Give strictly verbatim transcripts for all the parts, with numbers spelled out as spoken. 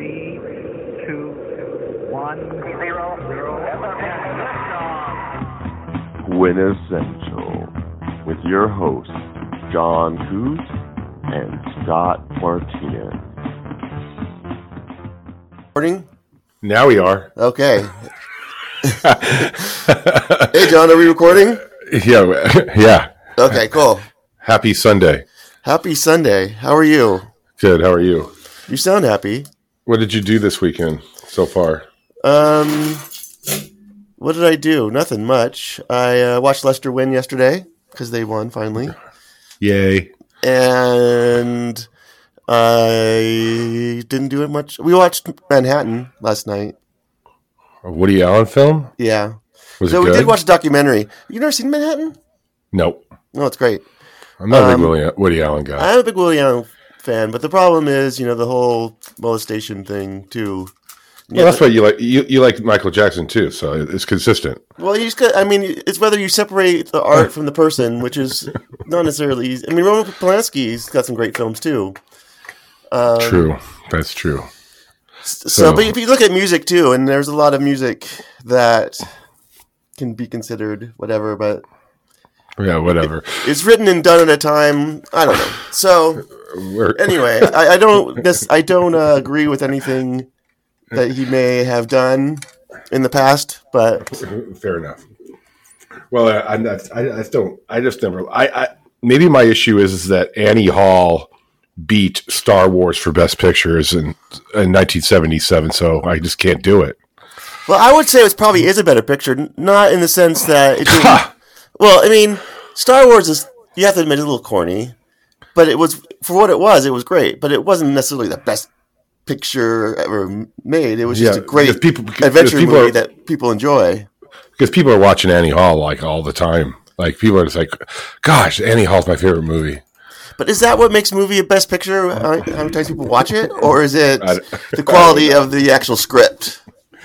Three, two, one, zero, zero. Quintessential with your hosts, John Coos and Scott Martinez. Recording? Now we are. Okay. Hey, John, are we recording? Yeah, yeah. Okay, cool. Happy Sunday. Happy Sunday. How are you? Good. How are you? You sound happy. What did you do this weekend so far? Um, what did I do? Nothing much. I uh, watched Leicester win yesterday because they won finally. Yay. And I didn't do it much. We watched Manhattan last night. A Woody Allen film? Yeah. Was so it we good? did watch a documentary. You never seen Manhattan? Nope. No, it's great. I'm not a Um, big Woody, Woody Allen guy. I'm a big Woody Allen fan, but the problem is, you know, the whole molestation thing too. Well, that's why you like you, you like Michael Jackson too, so it's consistent. Well, you just got, I mean, it's whether you separate the art from the person, which is not necessarily easy. I mean, Roman Polanski's got some great films too. Um, True. That's true. So, So- but if you look at music too, and there's a lot of music that can be considered whatever, but Yeah, whatever. it's written and done at a time. I don't know. So We're, anyway, I, I don't this, I don't uh, agree with anything that he may have done in the past, but Fair enough. Well, I, I'm not. I, I just don't. I just never. I, I maybe my issue is, is that Annie Hall beat Star Wars for Best Pictures in, in nineteen seventy-seven, so I just can't do it. well, I would say it probably is a better picture, n- not in the sense that it didn't. Well, I mean, Star Wars is, you have to admit, it's a little corny, but it was, for what it was, it was great, but it wasn't necessarily the best picture ever made. It was just Yeah, a great because people- because adventure people movie are- that people enjoy. Because people are watching Annie Hall like all the time. Like people are just like, "Gosh, Annie Hall's my favorite movie." But is that what makes a movie a best picture? How how many times people watch it? Or is it I- the quality of the actual script?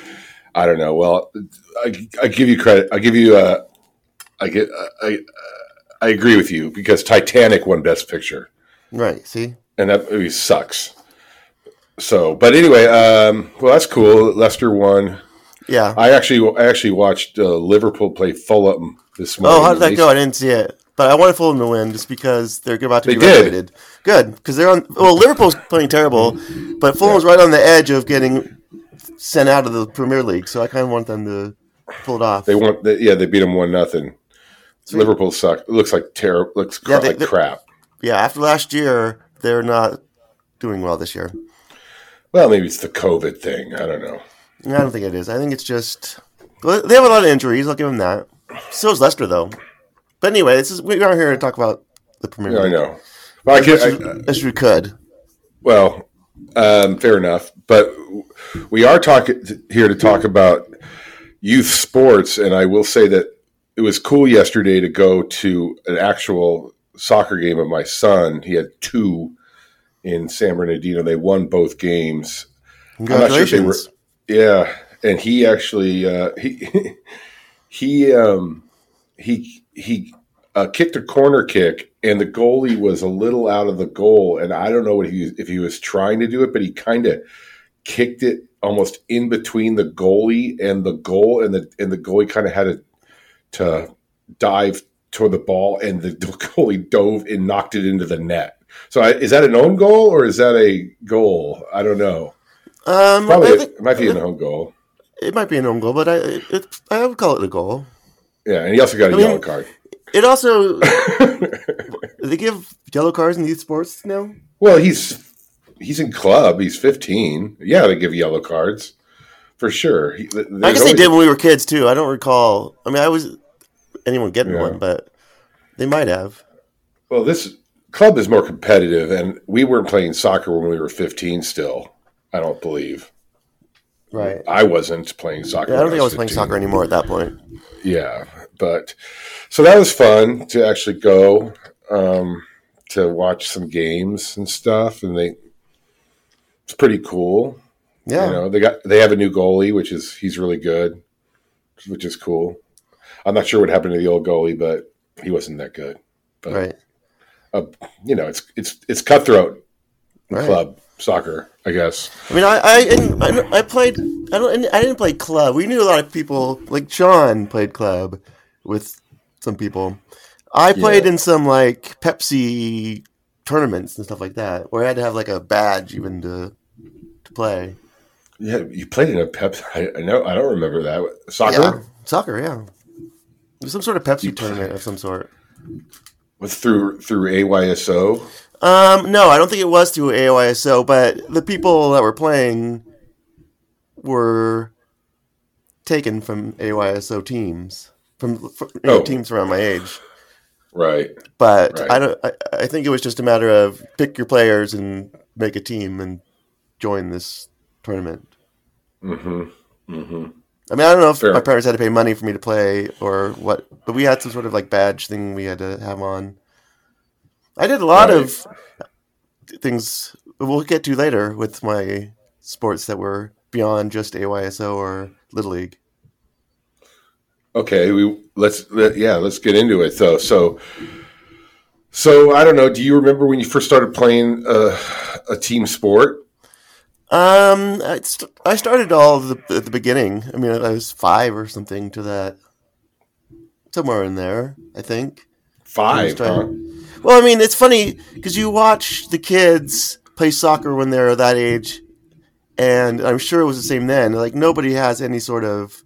I don't know. Well, I, I give you credit. I give you. Uh, I get. I. I agree with you because Titanic won Best Picture, Right, see? and that movie sucks. So, but anyway, um, well, that's cool. Leicester won. Yeah. I actually, I actually watched uh, Liverpool play Fulham this morning. Oh, how did that go? I didn't see it. But I wanted Fulham to win just because they're about to They be did. relegated. Good, because they're on. Well, Liverpool's playing terrible, but Fulham's right on the edge of getting sent out of the Premier League. So I kind of want them to pull it off. They won. They, yeah, they beat them one nothing. Sweet. Liverpool suck. It looks like terrible. Looks cra- Yeah, they- like they- crap. Yeah, after last year, they're not doing well this year. Well, maybe it's the COVID thing. I don't know. I don't think it is. I think it's just well, they have a lot of injuries. I'll give them that. So is Leicester, though. But anyway, this is we are here to talk about the Premier Yeah, I League. know. Well, I As can, much I, as- as we could. well, um, fair enough. But we are talking here to talk about youth sports, and I will say that it was cool yesterday to go to an actual soccer game of my son. He had two in San Bernardino. They won both games. I'm not sure if they were- Congratulations. Yeah, and he actually uh, he he um, he he uh, kicked a corner kick, and the goalie was a little out of the goal, and I don't know what he if he was trying to do it, but he kind of kicked it almost in between the goalie and the goal, and the and the goalie kind of had to to dive toward the ball, and the goalie dove and knocked it into the net. So I, is that an own goal or is that a goal? I don't know. Um, Probably I it, think- it might be an own goal. It might be an own goal, but I it, I would call it a goal. Yeah, and he also got a I mean- yellow card. It also they give yellow cards in youth sports now. Well, he's he's in club. He's fifteen. Yeah, they give yellow cards for sure. He, I guess they did when we were kids too. I don't recall. I mean, I was anyone getting Yeah. one, but they might have. Well, this club is more competitive, and we weren't playing soccer when we were fifteen. Still, I don't believe. Right. I wasn't playing soccer. Yeah, I don't when think I was playing fifteen. soccer anymore at that point. Yeah, but so that was fun to actually go um, to watch some games and stuff, and they it's pretty cool. Yeah. You know, they got they have a new goalie, which is he's really good, which is cool. I'm not sure what happened to the old goalie, but he wasn't that good. But Right. uh, you know, it's it's it's cutthroat. Right. club soccer, I guess. I mean, I I, and I I played. I don't. I didn't play club. We knew a lot of people. Like John played club with some people. I played Yeah. in some like Pepsi tournaments and stuff like that, where I had to have like a badge even to to play. Yeah, you played in a Pepsi. I, I know. I don't remember that soccer. Yeah, soccer. Yeah, it was some sort of Pepsi You tournament of some sort. With through through A Y S O. Um, no, I don't think it was through A O I S O, but the people that were playing were taken from A O I S O teams, from, from you know, Oh. teams around my age. Right. But Right. I don't. I, I think it was just a matter of pick your players and make a team and join this tournament. Mm-hmm. Mm-hmm. I mean, I don't know if Fair. my parents had to pay money for me to play or what, but we had some sort of like badge thing we had to have on. I did a lot Right. of things we'll get to later with my sports that were beyond just A Y S O or Little League. Okay, we let's let, yeah, let's get into it though. So, so I don't know. Do you remember when you first started playing uh, a team sport? Um, I, st- I started all the, at the beginning. I mean, I was five or something to that, somewhere in there, I think. Five, Started- huh? Well, I mean, it's funny because you watch the kids play soccer when they're that age, and I'm sure it was the same then. Like, nobody has any sort of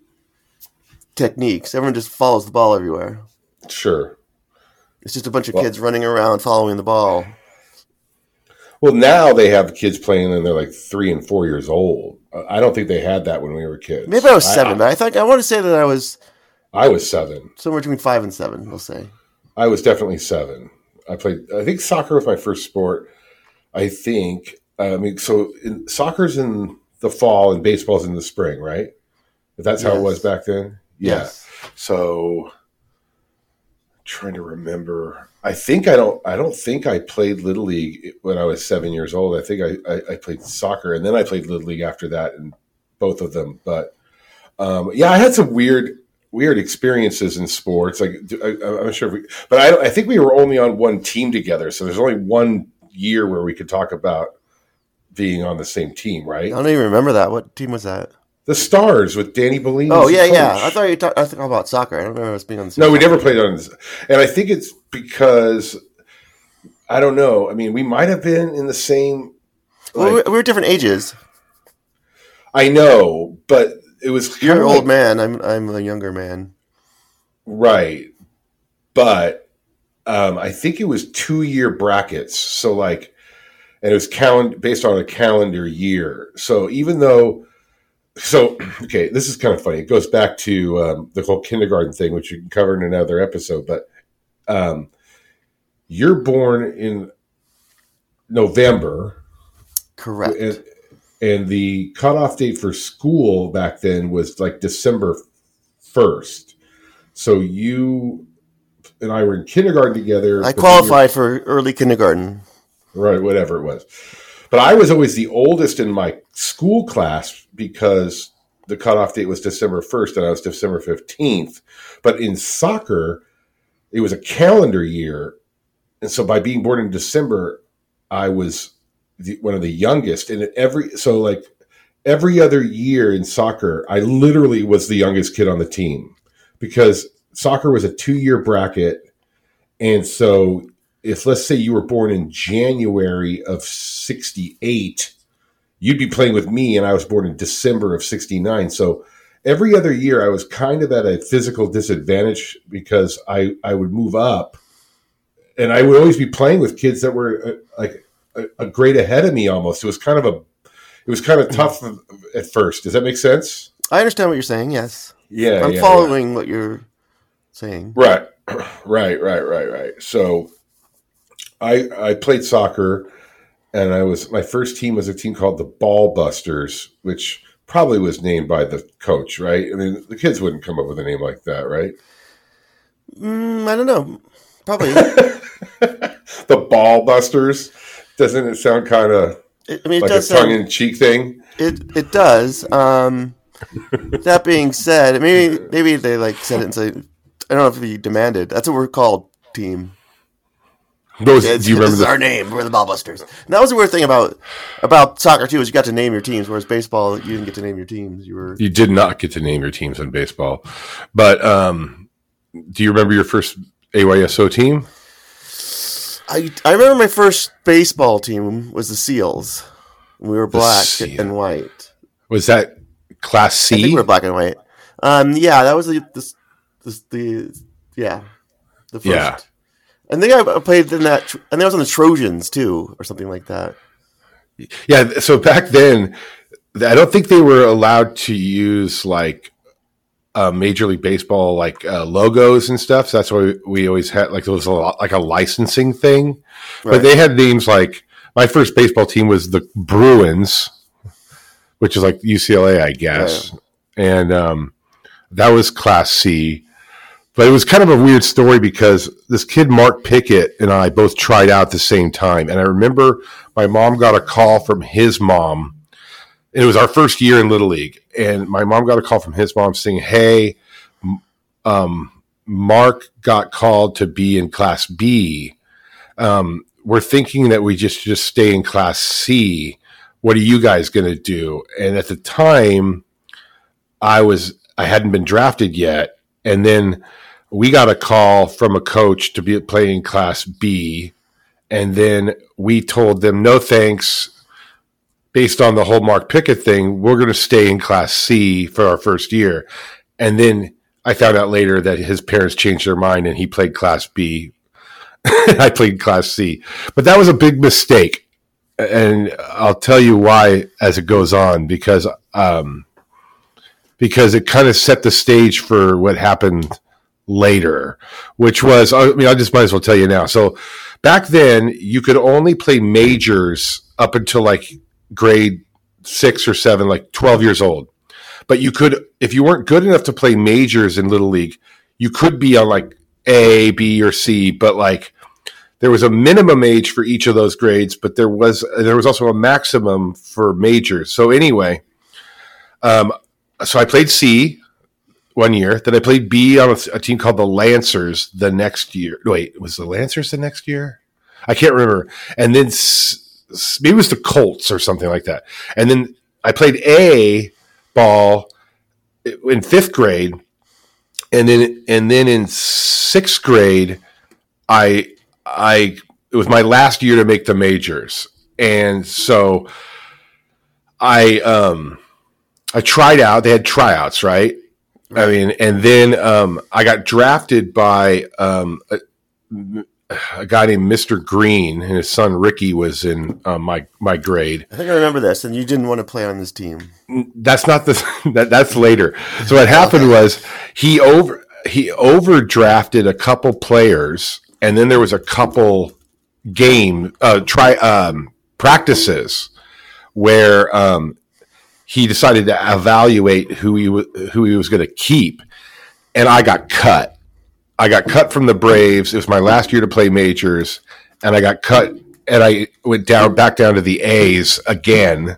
techniques. Everyone just follows the ball everywhere. Sure. It's just a bunch of Well- kids running around following the ball. Well, now they have kids playing and they're like three and four years old. Uh, I don't think they had that when we were kids. Maybe I was seven, but I think I want to say that I was I, I was seven. somewhere between five and seven. We'll say. I was definitely seven. I played. I think soccer was my first sport. I think. I mean, so in, soccer's in the fall and baseball's in the spring, right? If that's how it Yes. was back then. Yeah. Yes. So, trying to remember. I think I don't. I don't think I played Little League when I was seven years old. I think I, I, I played soccer, and then I played Little League after that, and both of them. But um, yeah, I had some weird, weird experiences in sports. Like I, I'm not sure, if we, but I, I think we were only on one team together. So there's only one year where we could talk about being on the same team, I right? don't even remember that. What team was that? The Stars with Danny Bellini. Oh as the yeah, yeah. coach. I thought you talked. I thought about soccer. I don't remember us being on the. No, we same never team. played on this. And I think it's because, I don't know. I mean, we might have been in the same. Well, like- we we were different ages. I know, but it was kind You're an of old like- man. I'm I'm a younger man. Right. But um, I think it was two year brackets. So, like, and it was calend- based on a calendar year. So, even though. So, okay, this is kind of funny. It goes back to um, the whole kindergarten thing, which you can cover in another episode. But um, you're born in November, Correct. and, and the cutoff date for school back then was like December first. So you and I were in kindergarten together. I but then qualified for early kindergarten. you're- right? Whatever it was. But I was always the oldest in my school class because the cutoff date was December first and I was December fifteenth. But in soccer, it was a calendar year. And so by being born in December, I was the, one of the youngest. And every, so like every other year in soccer, I literally was the youngest kid on the team because soccer was a two year bracket. And so if let's say you were born in January of sixty-eight, you'd be playing with me and I was born in December of sixty-nine. So every other year I was kind of at a physical disadvantage because I, I would move up and I would always be playing with kids that were uh, like a, a grade ahead of me almost. It was kind of a, it was kind of tough at first. Does that make sense? I understand what you're saying. Yes, Yeah. I'm yeah, following what you're saying. yeah. Right. Right. Right. Right. Right. So I, I played soccer and I was, my first team was a team called the Ball Busters, which probably was named by the coach, right? I mean, the kids wouldn't come up with a name like that, right? Mm, I don't know. Probably. The Ball Busters. Doesn't it sound kind of It, I mean, it like a does sound, tongue-in-cheek thing? it it does. Um, that being said, maybe maybe they like said it and say, I don't know if he demanded. That's what we're called, team. Those, It's, do you remember this the, is our name. We're the Ballbusters. And that was the weird thing about about soccer too, is you got to name your teams, whereas baseball you didn't get to name your teams. You were You did not get to name your teams in baseball. But um, do you remember your first A Y S O team? I I remember my first baseball team was the Seals. We were black Seal. and white. Was that Class C? I think we were black and white. Um, yeah, that was the the, the, the yeah the first. Yeah. I think I played in that, and that was on the Trojans too, or something like that. Yeah, so back then, I don't think they were allowed to use like uh, Major League Baseball like uh, logos and stuff. So that's why we, we always had like it was a lot, like a licensing thing. Right. But they had names like my first baseball team was the Bruins, which is like U C L A, I guess, Right. and um, that was Class C. But it was kind of a weird story because this kid, Mark Pickett, and I both tried out at the same time. And I remember my mom got a call from his mom. And it was our first year in Little League. And my mom got a call from his mom saying, hey, um, Mark got called to be in Class B. Um, we're thinking that we just, just stay in Class C. What are you guys going to do? And at the time, I was I hadn't been drafted yet. And then we got a call from a coach to be playing Class B. And then we told them, no thanks. Based on the whole Mark Pickett thing, we're going to stay in Class C for our first year. And then I found out later that his parents changed their mind and he played Class B. I played Class C. But that was a big mistake. And I'll tell you why as it goes on, because um, because it kind of set the stage for what happened later, which was, I mean, I just might as well tell you now. So back then, you could only play majors up until like grade six or seven, like twelve years old. But you could, if you weren't good enough to play majors in Little League, you could be on like A, B, or C, but like there was a minimum age for each of those grades, but there was there was also a maximum for majors. So anyway, um, so I played C one year. Then I played B on a, a team called the Lancers the next year. Wait, was the Lancers the next year? I can't remember. And then s- s- maybe it was the Colts or something like that. And then I played A ball in fifth grade, and then and then in sixth grade, I I it was my last year to make the majors, and so I um I tried out. They had tryouts, right? I mean, and then um, I got drafted by um, a, a guy named Mister Green, and his son Ricky was in uh, my my grade. I think I remember this, and you didn't want to play on this team. That's not the that, that's later. So what happened was he over he overdrafted a couple players, and then there was a couple game uh, try um, practices where um, he decided to evaluate who he w- who he was going to keep, and I got cut. I got cut from the Braves. It was my last year to play majors, and I got cut, and I went down back down to the A's again.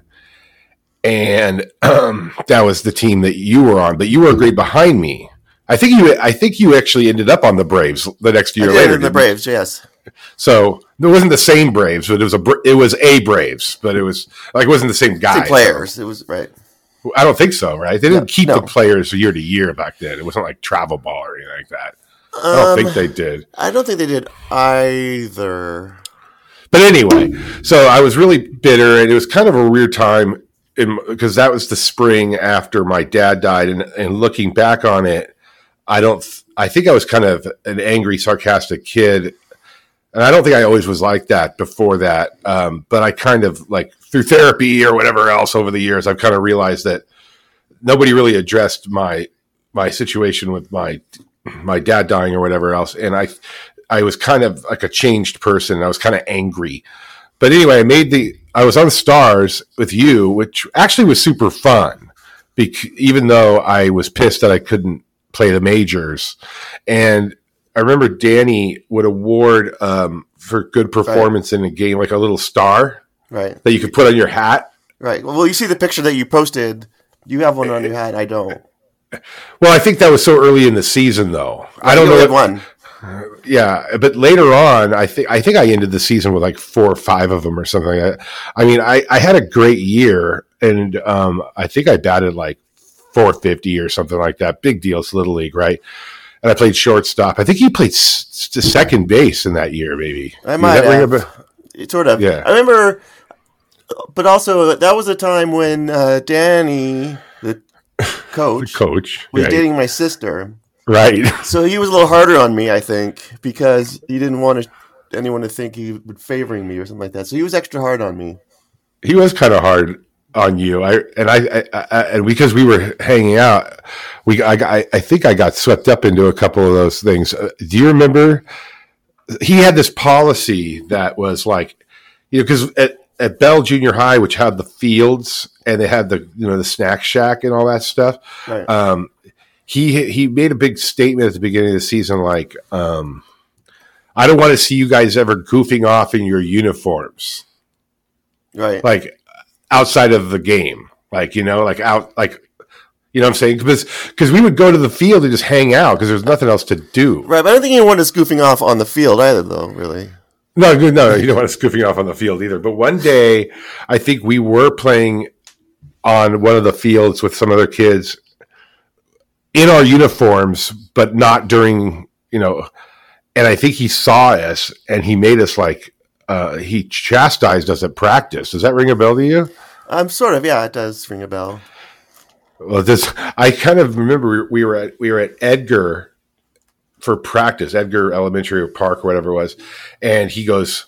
And um, that was the team that you were on, but you were a grade behind me. I think you. I think you actually ended up on the Braves the next year I did later. in the didn't you? Braves, yes. So it wasn't the same Braves, but it was a it was a Braves, but it was like it wasn't the same guy. Two players. It was right. So, I don't think so. Right? They didn't No, keep no. the players year to year back then. It wasn't like travel ball or anything like that. I don't Um, think they did. I don't think they did either. But anyway, so I was really bitter, and it was kind of a weird time because that was the spring after my dad died, and, and looking back on it, I don't. Th- I think I was kind of an angry, sarcastic kid, and I don't think I always was like that before that. Um, but I kind of like through therapy or whatever else over the years, I've kind of realized that nobody really addressed my my situation with my my dad dying or whatever else, and I. I was kind of like a changed person. I was kind of angry. But anyway, I made the, I was on Stars with you, which actually was super fun, bec- even though I was pissed that I couldn't play the majors. And I remember Danny would award um, for good performance right. in a game, like a little star right. that you could put on your hat. Right. Well, you see the picture that you posted. You have one on your hat. I don't. Well, I think that was so early in the season, though. Well, I don't know. Had If, one. Yeah, but later on, I think I think I ended the season with like four or five of them or something like that. I mean, I, I had a great year, and um, I think I batted like four fifty or something like that. Big deals, Little League, right? And I played shortstop. I think he played s- s- second base in that year, maybe. I might Does that ring have. a bell? It sort of. Yeah. I remember, but also that was a time when uh, Danny, the coach, Coach. was right. dating my sister. Right. So he was a little harder on me, I think, because he didn't want to, anyone to think he was favoring me or something like that. So he was extra hard on me. He was kind of hard on you. I and I, I, I and because we were hanging out, we I, I think I got swept up into a couple of those things. Uh, do you remember? He had this policy that was like, you know, because at, at Bell Junior High, which had the fields and they had the you know the snack shack and all that stuff. Right. Um, he he made a big statement at the beginning of the season, like, um, "I don't want to see you guys ever goofing off in your uniforms." Right. Like outside of the game, like, you know, like out, like, you know what I'm saying? Because because we would go to the field and just hang out because there's nothing else to do. Right, but I don't think anyone is goofing off on the field either, though, really. No, no, no, you don't want us goofing off on the field either. But one day, I think we were playing on one of the fields with some other kids in our uniforms, but not during, you know, and I think he saw us and he made us like, uh, he chastised us at practice. Does that ring a bell to you? Um, sort of, yeah, it does ring a bell. Well, this I kind of remember we were at we were at Edgar for practice, Edgar Elementary or Park or whatever it was, and he goes,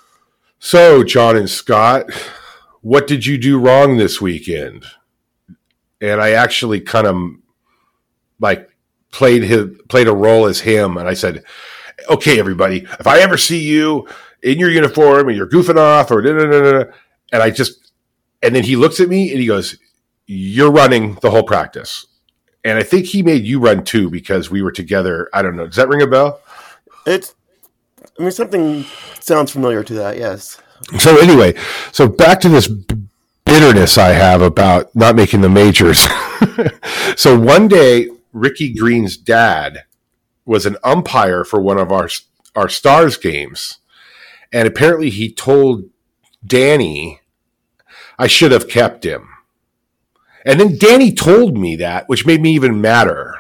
"So, John and Scott, what did you do wrong this weekend?" And I actually kind of like played his played a role as him, and I said, "Okay, everybody, if I ever see you in your uniform and you're goofing off or da da da da," and I just, and then he looks at me and he goes, "You're running the whole practice." And I think he made you run too because we were together. I don't know. Does that ring a bell? It's, I mean, something sounds familiar to that, yes. So anyway, so back to this b- bitterness I have about not making the majors. So one day, Ricky Green's dad was an umpire for one of our our Stars games. And apparently he told Danny I should have kept him. And then Danny told me that, which made me even madder.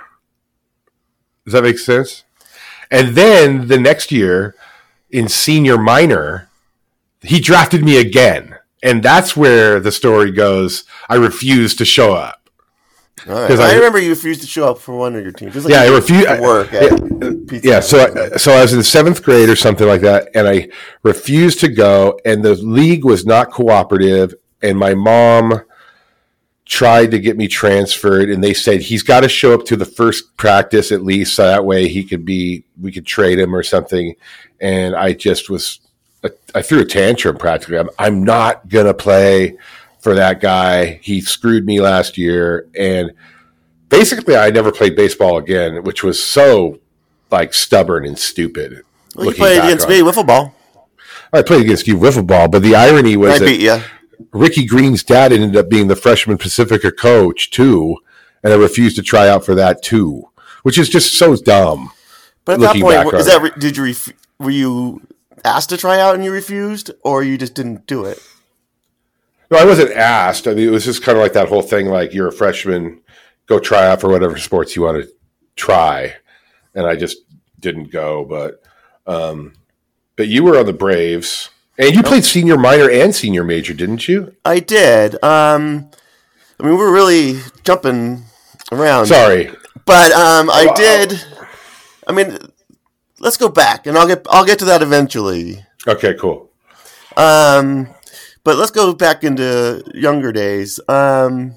Does that make sense? And then the next year in senior minor, he drafted me again. And that's where the story goes, I refused to show up. All right. I, I remember you refused to show up for one of your teams. Just like yeah, I refused refused to work. Yeah, at yeah so, I, so I was in the seventh grade or something like that, and I refused to go, and the league was not cooperative, and my mom tried to get me transferred, and they said he's got to show up to the first practice at least, so that way he could be, we could trade him or something. And I just was, I threw a tantrum practically. I'm, I'm not gonna play for that guy. He screwed me last year, and basically I never played baseball again, which was so like stubborn and stupid. Well, you played against on. me, wiffle ball. I played against you wiffle ball, but the irony was I that beat you. Ricky Green's dad ended up being the freshman Pacifica coach too, and I refused to try out for that too, which is just so dumb. But at that point, is that did you ref, were you asked to try out and you refused, or you just didn't do it? No, I wasn't asked. I mean, it was just kind of like that whole thing, like you're a freshman, go try out for whatever sports you want to try, and I just didn't go. But um, but you were on the Braves. And you played senior minor and senior major, didn't you? I did. Um, I mean, we're really jumping around. Sorry, but um, I well, did. I mean, let's go back, and I'll get I'll get to that eventually. Okay, cool. Um, but let's go back into younger days. Um,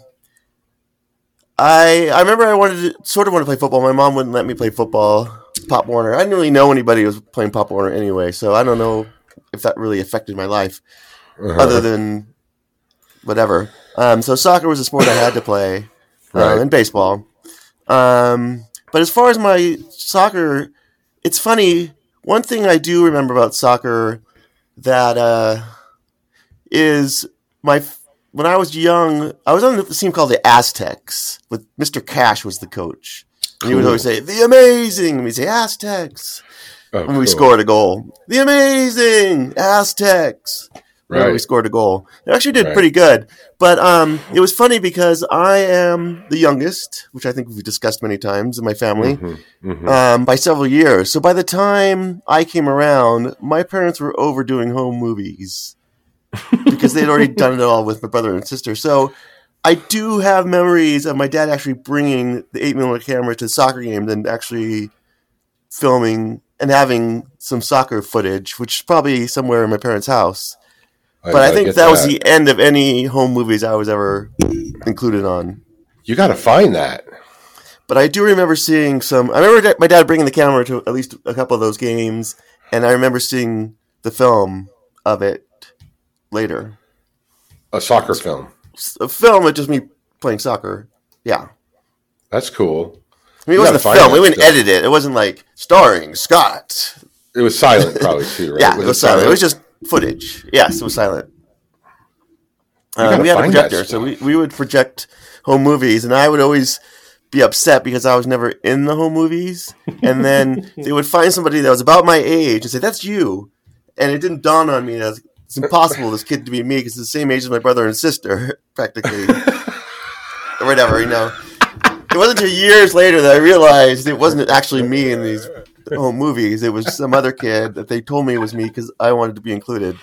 I I remember I wanted to sort of want to play football. My mom wouldn't let me play football. Pop Warner. I didn't really know anybody who was playing Pop Warner anyway, so I don't know if that really affected my life, uh-huh. other than whatever. Um, so soccer was a sport I had to play, right. uh, and baseball. Um, but as far as my soccer, it's funny. One thing I do remember about soccer that uh, is my when I was young, I was on the team called the Aztecs with Mister Cash was the coach. And he would always say, "The amazing," and we'd say, "Aztecs." Oh, when we cool. scored a goal. The amazing Aztecs. Right. When we scored a goal. It actually did right. pretty good. But um, it was funny because I am the youngest, which I think we've discussed many times in my family, mm-hmm. Mm-hmm. Um, by several years. So by the time I came around, my parents were overdoing home movies because they'd already done it all with my brother and sister. So I do have memories of my dad actually bringing the eight millimeter camera to soccer games and actually filming and having some soccer footage, which is probably somewhere in my parents' house. But I, I think that, that was the end of any home movies I was ever included on. You got to find that. But I do remember seeing some. I remember my dad bringing the camera to at least a couple of those games, and I remember seeing the film of it later. A soccer film. A film with just me playing soccer. Yeah. That's cool. I mean, it you wasn't a film. We wouldn't edit it. It wasn't like starring Scott. It was silent, probably, too, right? Yeah, was it was it silent. silent. It was just footage. Yes, it was silent. Uh, we had a projector, so we, we would project home movies, and I would always be upset because I was never in the home movies. And then they would find somebody that was about my age and say, "That's you." And it didn't dawn on me that it's impossible this kid to be me because it's the same age as my brother and sister, practically. Or whatever, you know. It wasn't until years later that I realized it wasn't actually me in these home movies. It was some other kid that they told me it was me because I wanted to be included.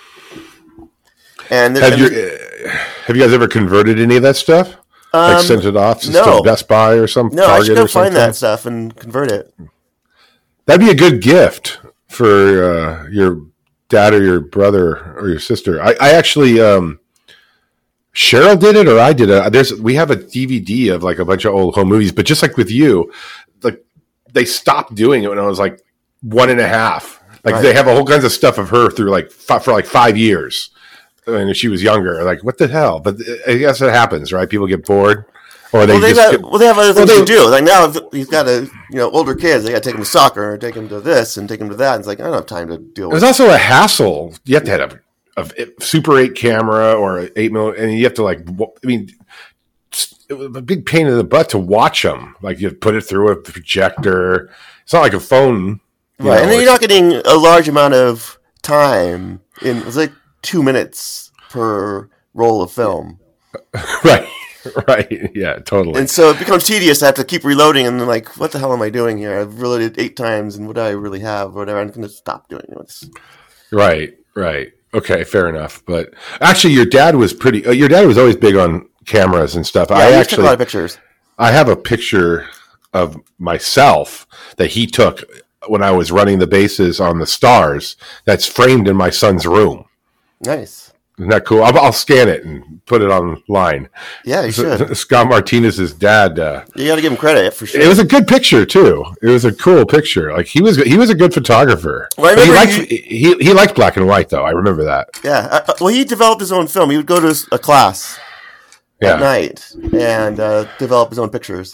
And have, and you, uh, have you guys ever converted any of that stuff? Um, like sent it off to no. Best Buy or some No, Target I should go or something? find that stuff and convert it. That'd be a good gift for uh, your dad or your brother or your sister. I, I actually, um, Cheryl did it or I did it. There's we have a D V D of like a bunch of old home movies, but just like with you, like they stopped doing it when I was like one and a half. Like Right. they have a whole kinds of stuff of her through like fi- for like five years. And she was younger, like what the hell? But I guess it happens, right? People get bored, or they Well, they just got, get, well, they have other things well, they- to do. Like now, if he's got a you know older kids. They got to take them to soccer, or take them to this, and take them to that. And it's like I don't have time to deal with. There's also a hassle. You have to have a, a Super eight camera or an eight mil, and you have to like. I mean, it was a big pain in the butt to watch them. Like you put it through a projector. It's not like a phone, you Right, know, and then you're it's- not getting a large amount of time. In it's like two minutes per roll of film, right, right, yeah, totally. and so it becomes tedious. I have to keep reloading, and then like, what the hell am I doing here? I've reloaded eight times, and what do I really have? Or whatever. I'm going to stop doing this. Right, right. Okay, fair enough. But actually, your dad was pretty. Uh, your dad was always big on cameras and stuff. Yeah, I we took actually a lot of pictures. I have a picture of myself that he took when I was running the bases on the Stars. That's framed in my son's room. Nice. Isn't that cool? I'll, I'll scan it and put it online. Yeah, you should. Scott Martinez's dad. Uh, You got to give him credit for sure. it was a good picture too. It was a cool picture. Like he was, he was a good photographer. Well, I But he remember liked he he liked black and white though. I remember that. Yeah. Uh, well, he developed his own film. He would go to a class Yeah. at night and uh, develop his own pictures.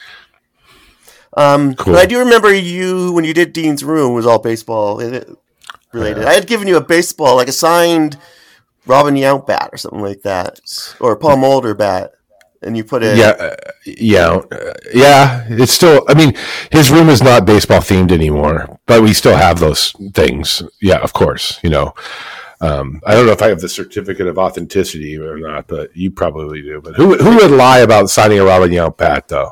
Um, Cool. But I do remember you when you did Dean's Room was all baseball related. Yeah. I had given you a baseball, like a signed Robin Yount bat or something like that, or a Paul Mulder bat, and you put it. Yeah, uh, yeah, uh, yeah. It's still. I mean, his room is not baseball themed anymore, but we still have those things. Yeah, of course. You know, um, I don't know if I have the certificate of authenticity or not, but you probably do. But who who would lie about signing a Robin Yount bat though?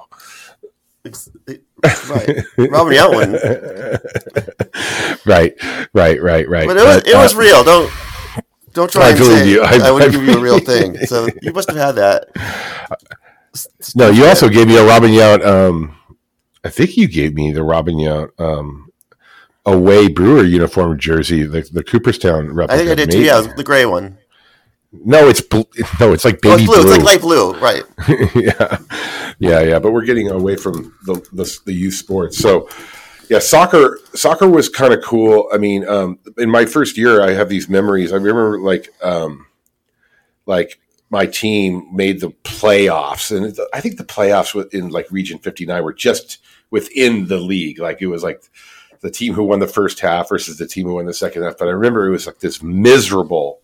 Right, Robin Yount wouldn't. Right, right, right, right. But it was it was uh, real. Don't don't try I and believe say you. I- I, wouldn't I give you a real believe thing. So you must have had that. No, you also gave me a Robin Yount. Um, I think you gave me the Robin Yount um, away Brewer uniform jersey, the, the Cooperstown replica. I think I did too. Maybe- Yeah, it was the gray one. No, it's bl- no, it's like Oh, baby it's blue. blue. It's like light blue, right? yeah, yeah, yeah. But we're getting away from the the, the youth sports. So, yeah, soccer. Soccer was kind of cool. I mean, um, in my first year, I have these memories. I remember like, um, like my team made the playoffs, and I think the playoffs in like Region fifty-nine were just within the league. Like it was like the team who won the first half versus the team who won the second half. But I remember it was like this miserable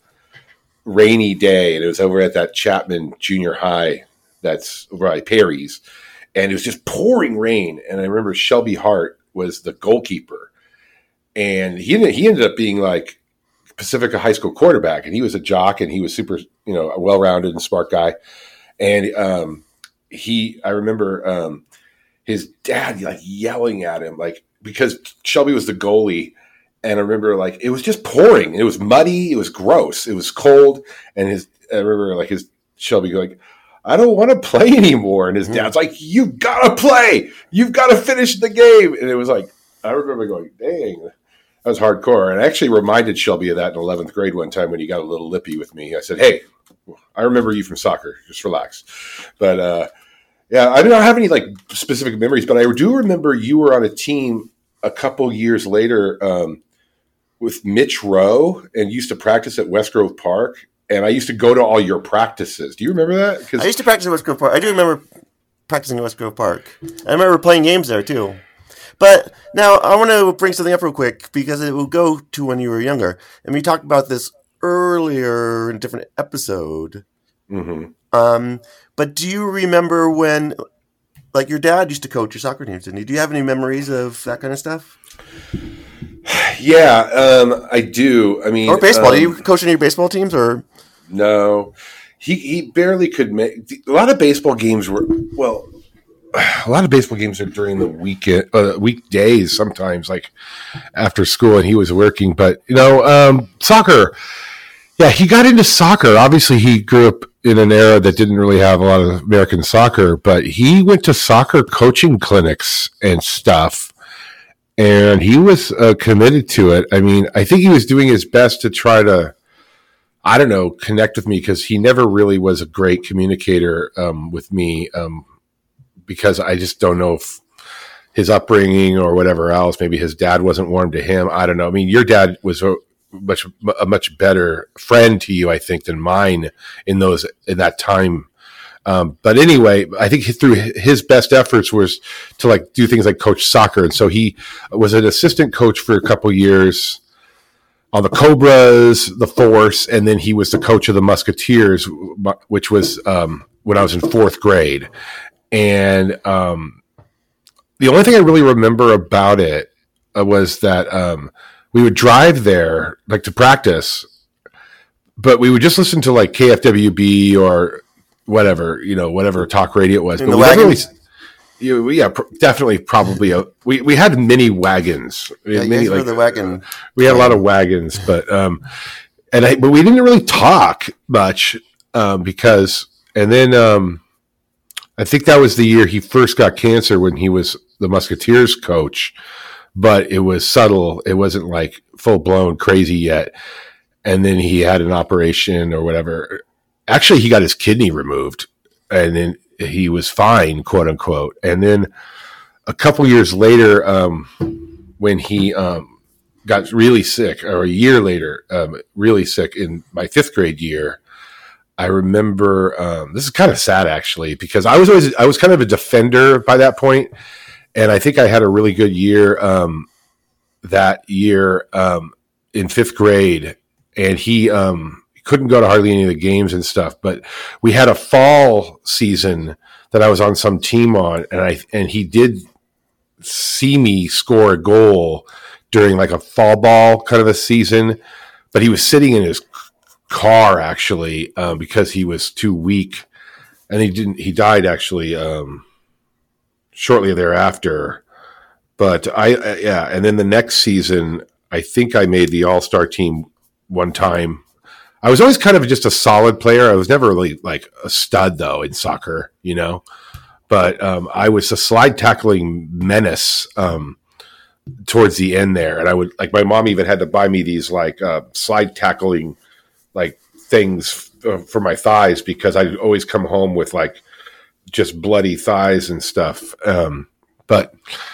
rainy day, and it was over at that Chapman Junior High that's right Perry's, and it was just pouring rain. And I remember Shelby Hart was the goalkeeper, and he ended, he ended up being like Pacifica High School quarterback, and he was a jock, and he was super, you know, a well-rounded and smart guy. And um, he, I remember um, his dad like yelling at him, like because Shelby was the goalie. And I remember, like, it was just pouring. It was muddy. It was gross. It was cold. And his, I remember, like, his Shelby like, I don't want to play anymore. And his dad's like, you got to play. You've got to finish the game. And it was like, I remember going, dang, that was hardcore. And I actually reminded Shelby of that in eleventh grade one time when he got a little lippy with me. I said, hey, I remember you from soccer. Just relax. But, uh, yeah, I don't have any, like, specific memories. But I do remember you were on a team a couple years later, um, with Mitch Rowe, and used to practice at West Grove Park. And I used to go to all your practices. Do you remember that? I used to practice at West Grove Park. I do remember practicing at West Grove Park. I remember playing games there, too. But now I want to bring something up real quick, because it will go to when you were younger. And we talked about this earlier in a different episode. Mm-hmm. Um, but do you remember when, like, your dad used to coach your soccer teams, didn't he? Do you have any memories of that kind of stuff? Yeah, um, I do. I mean, or baseball. Um, do you coach any baseball teams, or no? He he barely could make. A lot of baseball games were well. A lot of baseball games are during the weekend, uh, weekdays. Sometimes, like after school, and he was working. But you know, um, soccer. Yeah, he got into soccer. Obviously, he grew up in an era that didn't really have a lot of American soccer, but he went to soccer coaching clinics and stuff. And he was uh, committed to it. I mean, I think he was doing his best to try to, I don't know, connect with me, because he never really was a great communicator um, with me, um, because I just don't know if his upbringing or whatever else, maybe his dad wasn't warm to him. I don't know. I mean, your dad was a much a much better friend to you, I think, than mine in those in that time. Um, but anyway, I think through his best efforts was to like do things like coach soccer. And so he was an assistant coach for a couple years on the Cobras, the Force, and then he was the coach of the Musketeers, which was um, when I was in fourth grade. And um, the only thing I really remember about it uh, was that um, we would drive there like to practice, but we would just listen to like K F W B or whatever, you know, whatever talk radio it was. In but the we wagon? definitely, you know, yeah, pr- definitely, probably. A, we we had mini wagons. We yeah, had you many, guys were like, the wagon? we had a lot of wagons, but um, and I, but we didn't really talk much um, because, and then um, I think that was the year he first got cancer when he was the Musketeers coach, but it was subtle. It wasn't like full blown crazy yet. And then he had an operation or whatever. Actually, he got his kidney removed, and then he was fine, quote unquote. And then a couple years later, um, when he um, got really sick, or a year later, um, really sick in my fifth grade year, I remember um, this is kind of sad actually, because I was always I was kind of a defender by that point, and I think I had a really good year um, that year um, in fifth grade, and he. Um, couldn't go to hardly any of the games and stuff, but we had a fall season that I was on some team on, and I and he did see me score a goal during like a fall ball kind of a season, but he was sitting in his car actually um, because he was too weak, and he didn't. He died actually um, shortly thereafter. But I uh, yeah, and then the next season, I think I made the All-Star team one time. I was always kind of just a solid player. I was never really like a stud though in soccer, you know, but um, I was a slide tackling menace um, towards the end there. And I would like, my mom even had to buy me these like uh, slide tackling like things f- for my thighs, because I'd always come home with like just bloody thighs and stuff. Um, but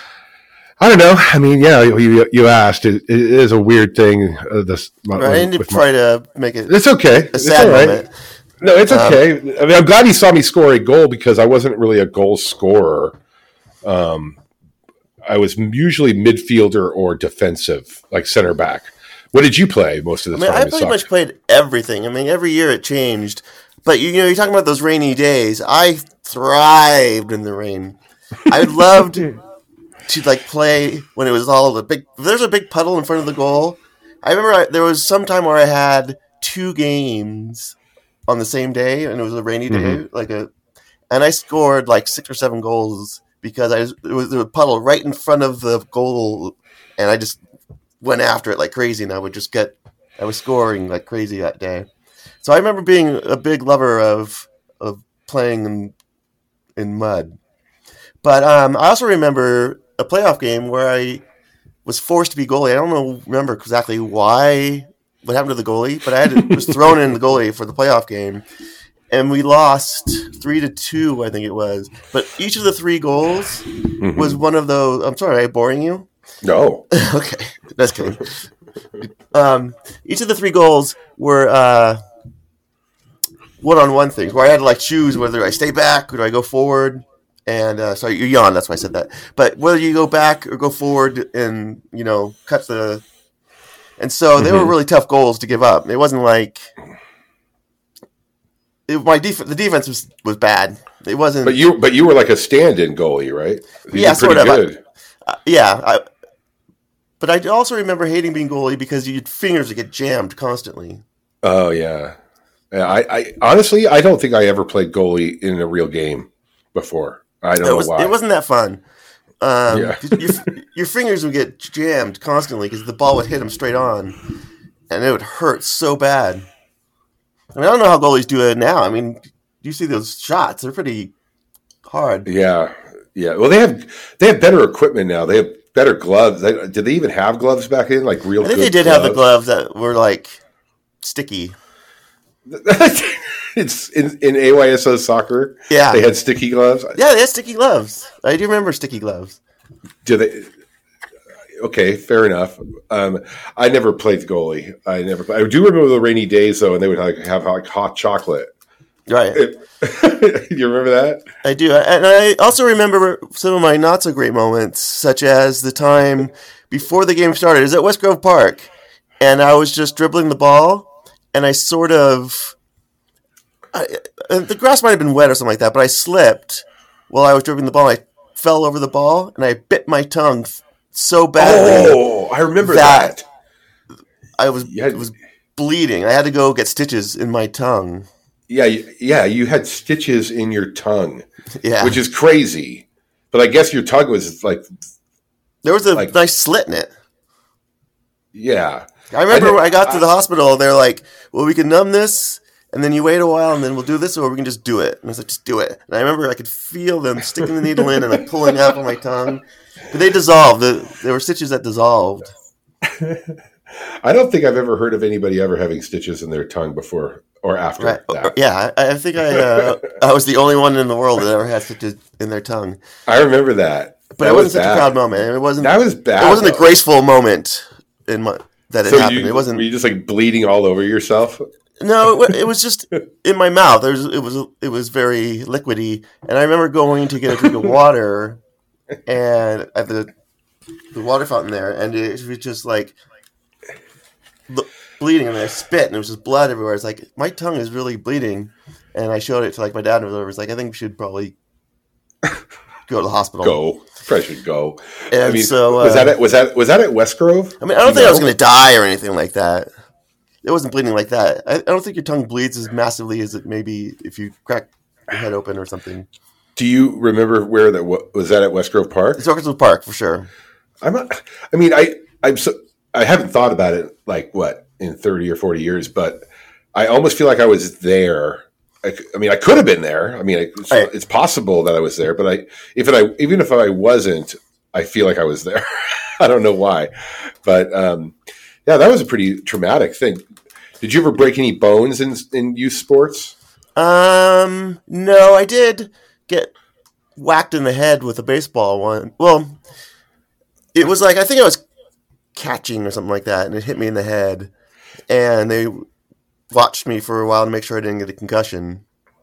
I don't know. I mean, yeah, you, you asked. It, it is a weird thing. Uh, this, Right, I didn't try my, to make it. It's okay. A sad it's all right. moment. No, it's okay. Um, I mean, I'm glad he saw me score a goal, because I wasn't really a goal scorer. Um, I was usually midfielder or defensive, like center back. What did you play most of the I mean, time? I pretty much played everything. I mean, every year it changed. But you know, you're talking about those rainy days. I thrived in the rain. I loved to like play when it was all the big. There's a big puddle in front of the goal. I remember I, there was some time where I had two games on the same day, and it was a rainy day, mm-hmm. like a, and I scored like six or seven goals because I was, it was a puddle right in front of the goal, and I just went after it like crazy, and I would just get, I was scoring like crazy that day. So I remember being a big lover of of playing in, in mud. But um, I also remember a playoff game where I was forced to be goalie. I don't know, remember exactly why, what happened to the goalie, but I had to, was thrown in the goalie for the playoff game, and we lost three to two, I think it was. But each of the three goals mm-hmm. was one of those. I'm sorry, am I boring you? No. Okay, that's kidding. Um, each of the three goals were uh, one-on-one things where I had to like choose whether I stay back or do I go forward. And uh, sorry, you yawned. That's why I said that. But whether you go back or go forward, and you know, cut the, and so they mm-hmm. were really tough goals to give up. It wasn't like it, my def- the defense was, was bad. It wasn't. But you, but you were like a stand-in goalie, right? You yeah, sort of. I, uh, yeah, I, but I also remember hating being goalie because your fingers would get jammed constantly. Oh yeah, yeah. I, I honestly, I don't think I ever played goalie in a real game before. I don't it was, know why. It wasn't that fun. Um, yeah. your, your fingers would get jammed constantly because the ball would hit them straight on, and it would hurt so bad. I mean, I don't know how goalies do it now. I mean, you see those shots; they're pretty hard. Yeah, yeah. Well, they have they have better equipment now. They have better gloves. They, did they even have gloves back then? Like real? I think good they did gloves? have the gloves that were like sticky. It's in, in A Y S O soccer. Yeah, they had sticky gloves. Yeah, they had sticky gloves. I do remember sticky gloves. Do they? Okay, fair enough. Um, I never played goalie. I never. I do remember the rainy days though, and they would like have like hot chocolate. Right. You remember that? I do, and I also remember some of my not so great moments, such as the time before the game started. It was at West Grove Park, and I was just dribbling the ball, and I sort of. I, the grass might have been wet or something like that, but I slipped while I was dribbling the ball. I fell over the ball, and I bit my tongue so badly. Oh, I remember that. that. I was had, it was bleeding. I had to go get stitches in my tongue. Yeah, yeah, you had stitches in your tongue, yeah, which is crazy. But I guess your tongue was like there was a like, nice slit in it. Yeah, I remember I when I got to the I, hospital. They're like, "Well, we can numb this." And then you wait a while, and then we'll do this, or we can just do it. And I was like, just do it. And I remember I could feel them sticking the needle in and like pulling out on my tongue. But they dissolved. There were stitches that dissolved. I don't think I've ever heard of anybody ever having stitches in their tongue before or after right. that. Yeah, I, I think I uh, I was the only one in the world that ever had stitches in their tongue. I remember that. But that it wasn't was such a proud moment. It wasn't. That was bad. It wasn't though. a graceful moment in my that it so happened. You, it wasn't. Were you just like bleeding all over yourself? No, it, it was just in my mouth. It was, it was it was very liquidy, and I remember going to get a drink of water, and at the the water fountain there, and it was just like bleeding, and I spit, and there was just blood everywhere. It's like my tongue is really bleeding, and I showed it to like my dad, and it was like, I think we should probably go to the hospital. Go, probably should go. And I mean, so uh, was that at, was that was that at West Grove? I mean, I don't think know? I was going to die or anything like that. It wasn't bleeding like that. I, I don't think your tongue bleeds as massively as it maybe if you crack your head open or something. Do you remember where that was? That at West Grove Park? It's West Grove Park for sure. I'm. Not, I mean, I I'm so I haven't thought about it like what in thirty or forty years, but I almost feel like I was there. I, I mean, I could have been there. I mean, it's, right. it's possible that I was there, but I if it, I even if I wasn't, I feel like I was there. I don't know why, but. um Yeah, that was a pretty traumatic thing. Did you ever break any bones in in youth sports? Um, no, I did get whacked in the head with a baseball one. Well, it was like I think I was catching or something like that, and it hit me in the head. And they watched me for a while to make sure I didn't get a concussion.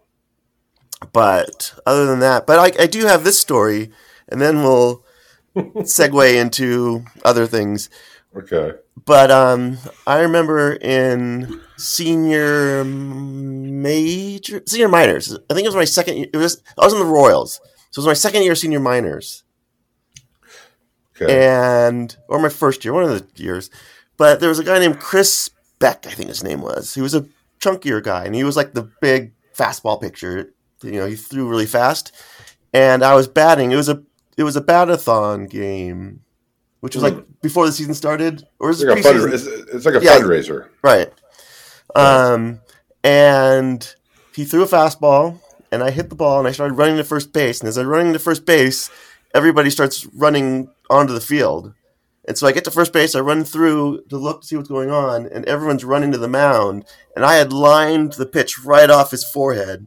But other than that, but I, I do have this story, and then we'll segue into other things. Okay. but um, I remember in senior major, senior minors. I think it was my second. It was I was in the Royals, so it was my second year senior minors, Okay. and or my first year, one of the years. But there was a guy named Chris Beck, I think his name was. He was a chunkier guy, and he was like the big fastball pitcher. You know, he threw really fast, and I was batting. It was a it was a bat-a-thon game, which was like before the season started, or was It's it like, a fund, preseason? it's, it's like a Yeah. fundraiser. Right. Um, and he threw a fastball, and I hit the ball, and I started running to first base. And as I'm running to first base, everybody starts running onto the field. And so I get to first base, I run through to look to see what's going on, and everyone's running to the mound. And I had lined the pitch right off his forehead.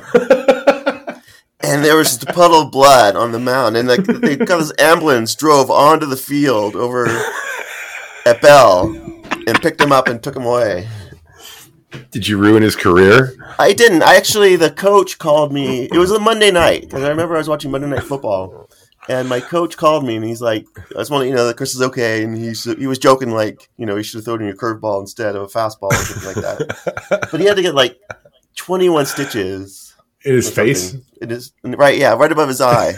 And there was just a puddle of blood on the mound. And like they got this ambulance drove onto the field over at Bell and picked him up and took him away. Did you ruin his career? I didn't. I actually, the coach called me. It was a Monday night because I remember I was watching Monday Night Football, and my coach called me and he's like, "I just want to, you know, that Chris is okay." And he's he was joking like, you know, he should have thrown in a curveball instead of a fastball or something like that. But he had to get like twenty-one stitches In his or something. face? It is right, yeah, right above his eye.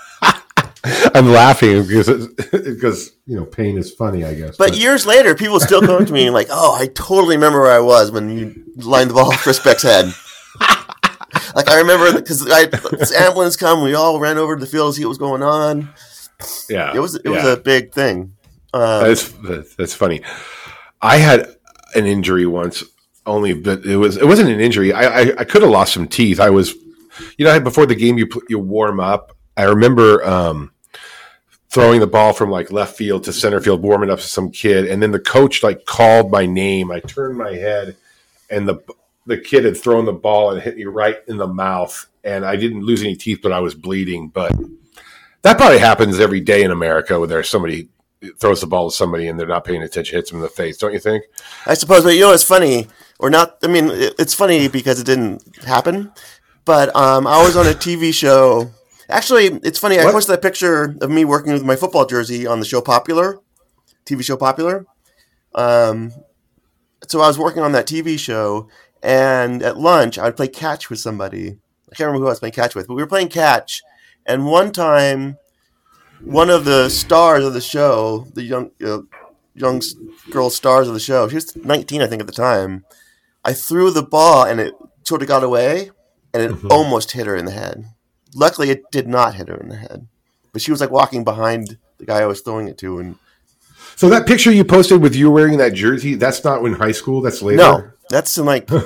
I'm laughing because because you know pain is funny, I guess. But years later, people still come up to me and like, "Oh, I totally remember where I was when you lined the ball off Chris Beck's head." Like I remember because this ambulance come, we all ran over to the field to see what was going on. Yeah, It was it yeah. was a big thing. Um, That's that's funny. I had an injury once, only but it was it wasn't an injury. I I, I could have lost some teeth. I was, you know, before the game you you warm up. I remember um, throwing the ball from like left field to center field, warming up to some kid, and then the coach like called my name. I turned my head, and the the kid had thrown the ball and hit me right in the mouth, and I didn't lose any teeth, but I was bleeding. But that probably happens every day in America when there's somebody throws the ball to somebody and they're not paying attention, hits them in the face, don't you think? I suppose, but you know, it's funny or not. I mean, it, it's funny because it didn't happen. But um, I was on a T V show. Actually, it's funny. I What? posted that picture of me working with my football jersey on the show Popular, T V show Popular. Um, so I was working on that T V show, and at lunch, I would play catch with somebody. I can't remember who I was playing catch with, but we were playing catch. And one time, one of the stars of the show, the young uh, young s- girl stars of the show, she was nineteen, I think, at the time. I threw the ball, and it sort of got away, and it Mhm. almost hit her in the head. Luckily, it did not hit her in the head. But she was like walking behind the guy I was throwing it to, and So that picture you posted with you wearing that jersey, that's not in high school, that's later? no, that's in like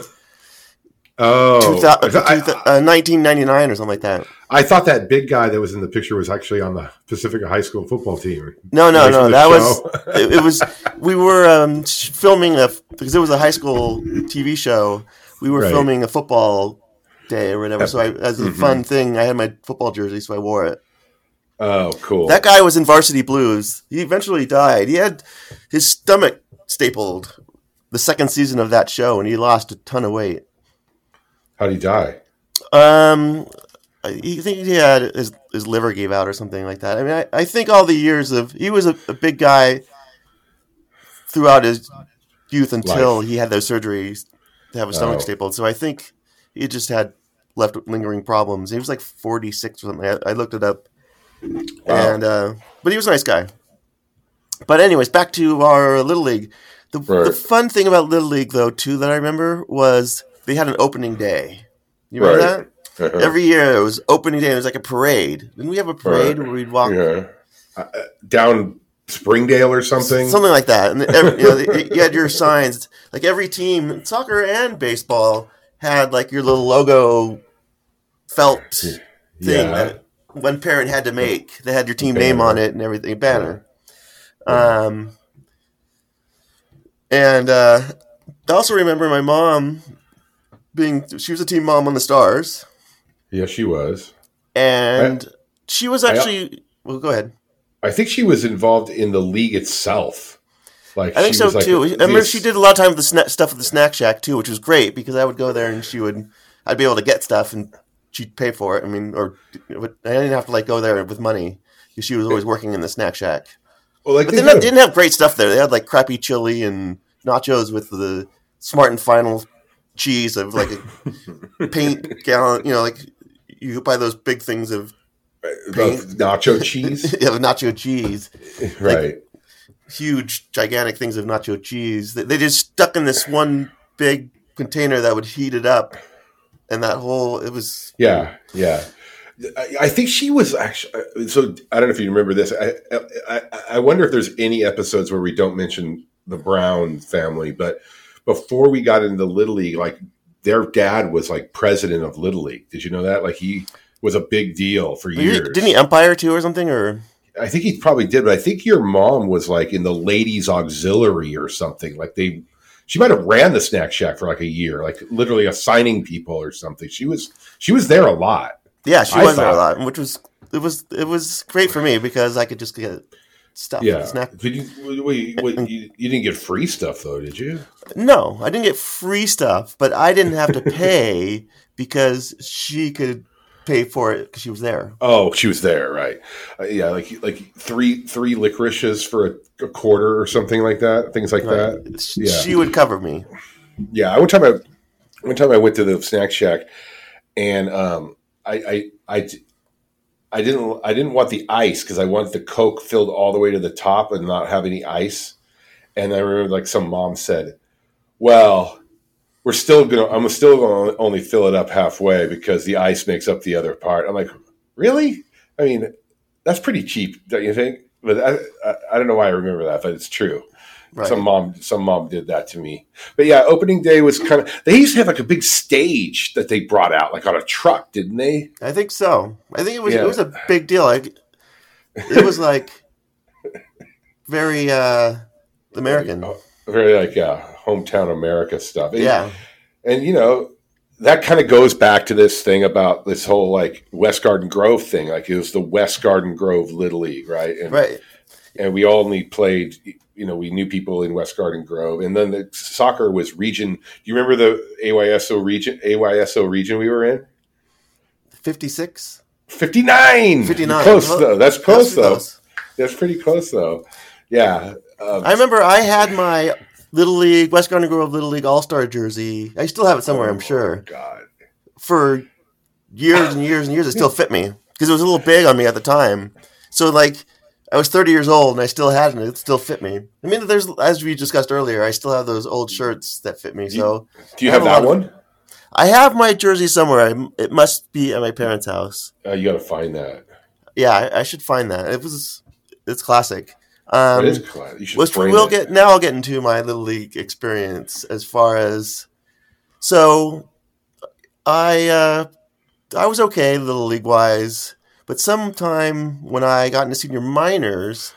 Oh. two thousand, I, uh, nineteen ninety-nine or something like that. I thought that big guy that was in the picture was actually on the Pacifica High School football team. No, no, Right no. from the That show. was it, it. Was we were um, sh- filming a because it was a high school T V show. We were Right. filming a football day or whatever. So I, as a Mhm. fun thing, I had my football jersey, so I wore it. Oh, cool. That guy was in Varsity Blues. He eventually died. He had his stomach stapled the second season of that show, and he lost a ton of weight. How'd he die? Um, I I think he had his his liver gave out or something like that. I mean, I, I think all the years of he was a, a big guy throughout his youth until Life. he had those surgeries to have his stomach Oh. stapled. So I think he just had left lingering problems. He was like forty-six or something. I, I looked it up, and uh, but he was a nice guy. But anyways, back to our Little League. The, Right. the fun thing about Little League, though, too, that I remember was they had an opening day. You remember Right. that? Uh-huh. Every year it was opening day. It was like a parade. Didn't we have a parade Right. where we'd walk Yeah. Uh, uh, down Springdale or something? something like that? And every, you know, you had your signs. Like every team, soccer and baseball, had like your little logo felt thing Yeah. that one parent had to make. They had your team Banner. name on it and everything. Banner. Um, and uh, I also remember my mom being. She was a team mom on the Stars. Yeah, she was. And she was I- actually. Well, go ahead. I think she was involved in the league itself. Like I think she so was like too. I the- remember she did a lot of time with the sna- stuff with the Snack Shack too, which was great because I would go there and she would, I'd be able to get stuff and she'd pay for it. I mean, or I didn't have to like go there with money because she was always working in the Snack Shack. Well, like But they they, not, do. they didn't have great stuff there. They had like crappy chili and nachos with the Smart and Final cheese of like a paint gallon. You know, like you buy those big things of paint. Both nacho cheese, yeah, nacho cheese, right? huge, gigantic things of nacho cheese. They, they just stuck in this one big container that would heat it up, and that whole it was. Yeah, yeah. I, I think she was actually. So I don't know if you remember this. I, I I wonder if there's any episodes where we don't mention the Brown family, but before we got into Little League, like their dad was like president of Little League. Did you know that? Like he was a big deal for years. Didn't he umpire too or something? Or I think he probably did, but I think your mom was like in the ladies auxiliary or something. Like they, she might have ran the Snack Shack for like a year, like literally assigning people or something. She was, she was there a lot. Yeah, she I was there a thought. lot, which was it was it was great for me because I could just get stuff. Yeah. Snack. Did you, wait, wait, you, you didn't get free stuff though, did you? No, I didn't get free stuff, but I didn't have to pay because she could pay for it because she was there. Oh, she was there, right? Uh, yeah, like like three three licorices for a, a quarter or something like that. Things like Right. that. She, Yeah. she would cover me. Yeah, one time I one time I went to the Snack Shack, and um, I, I I I didn't I didn't want the ice because I wanted the Coke filled all the way to the top and not have any ice. And I remember like some mom said, "Well, we're still gonna I'm still gonna only fill it up halfway because the ice makes up the other part." I'm like, really? I mean, that's pretty cheap, don't you think? But I I, I don't know why I remember that, but it's true. Right. Some mom, some mom did that to me. But yeah, opening day was kind of. They used to have like a big stage that they brought out, like on a truck, didn't they? I think so. I think it was Yeah. it was a big deal. Like it was like very uh, American. Very like uh, hometown America stuff. And, Yeah. and you know that kind of goes back to this thing about this whole like West Garden Grove thing. Like it was the West Garden Grove Little League, right? And, Right. and we only played. You know, we knew people in West Garden Grove, and then the soccer was region. Do you remember the A Y S O region? A Y S O region we were in. fifty-six? Fifty-nine. fifty-nine. Close Well, though. That's close pretty though. close. That's pretty close though. Yeah. Um, I remember I had my Little League, West Garden Grove Little League All-Star jersey. I still have it somewhere, I'm sure. God. For years and years and years, it still fit me because it was a little big on me at the time. So, like, I was thirty years old and I still had it. It still fit me. I mean, there's as we discussed earlier, I still have those old shirts that fit me. So, Do you I have have a that lot of- one? I have my jersey somewhere. I, it must be at my parents' house. Uh, you got to find that. Yeah, I, I should find that. It was, it's classic. Um, it is class. You should Which frame we'll it. get now. I'll get into my Little League experience as far as so. I uh, I was okay Little League wise, but sometime when I got into senior minors,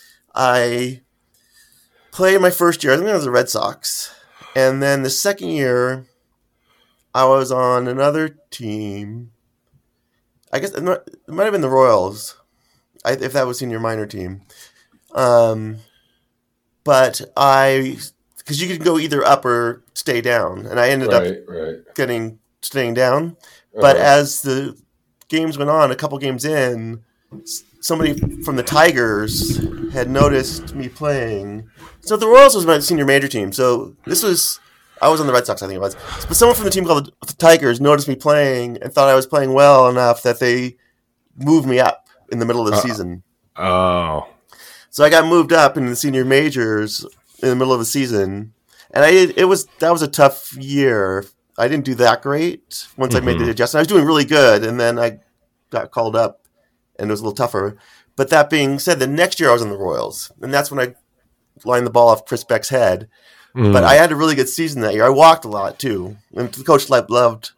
I played my first year. I think it was the Red Sox, and then the second year, I was on another team. I guess it might it might have been the Royals, I, if that was senior minor team. Um, but I, because you could go either up or stay down, and I ended up Right, right. getting staying down. But Uh-huh. as the games went on, a couple games in, s- somebody from the Tigers had noticed me playing. So the Royals was my senior major team. So this was I was on the Red Sox, I think it was. But someone from the team called the Tigers noticed me playing and thought I was playing well enough that they moved me up in the middle of the Uh, season. Oh. So I got moved up in the senior majors in the middle of the season, and I it was that was a tough year. I didn't do that great once I made the adjustment. I was doing really good, and then I got called up, and it was a little tougher. But that being said, the next year I was in the Royals, and that's when I lined the ball off Chris Beck's head. But I had a really good season that year. I walked a lot too, and the coach loved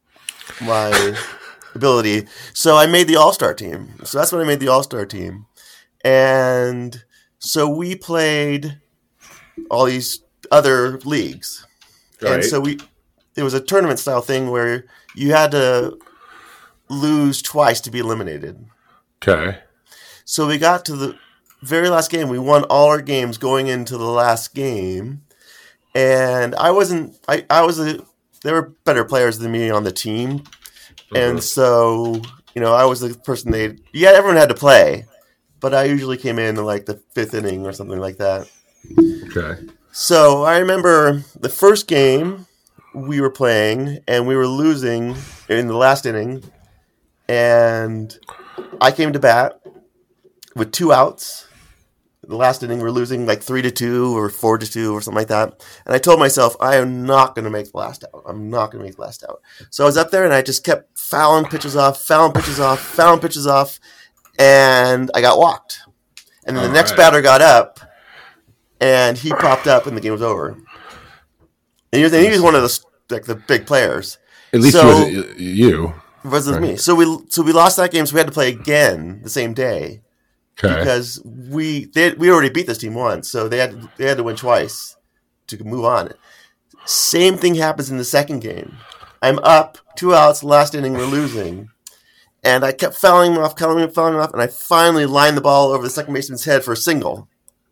my ability. So I made the All-Star team. So that's when I made the All-Star team. And so we played all these other leagues. Right. And so we it was a tournament style thing where you had to lose twice to be eliminated. Okay. So we got to the very last game. We won all our games going into the last game. And I wasn't I, I was a there were better players than me on the team. And so, you know, I was the person they yeah, everyone had to play. but I usually came in like the fifth inning or something like that. Okay. So I remember the first game we were playing, and we were losing in the last inning, and I came to bat with two outs. The last inning, we were losing like three to two or four to two or something like that. And I told myself, I am not going to make the last out. I'm not going to make the last out. So I was up there, and I just kept fouling pitches off, fouling pitches off, fouling pitches off, and I got walked. And then the All next right. batter got up, and he popped up, and the game was over. And he was, and he was one of the like the big players. At least So- it was you. It wasn't Right. me. So we so we lost that game, so we had to play again the same day. Okay. Because we they, we already beat this team once, so they had they had to win twice to move on. Same thing happens in the second game. I'm up two outs, last inning, we're losing, and I kept fouling him off, fouling him, fouling him off, and I finally lined the ball over the second baseman's head for a single,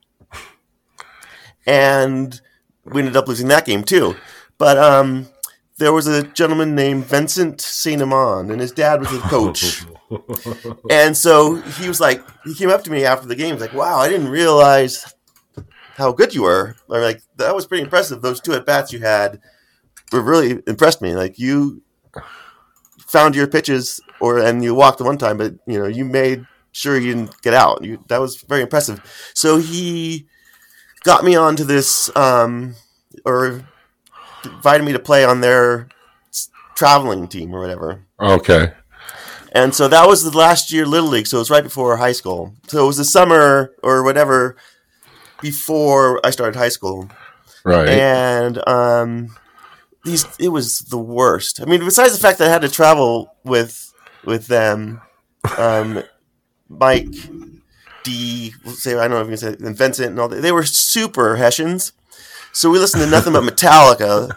and we ended up losing that game too. But um, there was a gentleman named Vincent Saint Amand, and his dad was his coach. And so he was like, he came up to me after the game. He was like, wow, I didn't realize how good you were. I'm like, that was pretty impressive. Those two at bats you had were really impressed me. Like, you found your pitches, or and you walked the one time, but you know, you made sure you didn't get out. You, that was very impressive. So he got me onto this, um, or invited me to play on their s- traveling team or whatever. Okay. And so that was the last year Little League, so it was right before high school. So it was the summer or whatever before I started high school. Right. And um, these it was the worst. I mean, besides the fact that I had to travel with with them, um, Mike, D, we'll say I don't know if you can say, and Vincent and all that, they were super Hessians. So we listened to nothing but Metallica.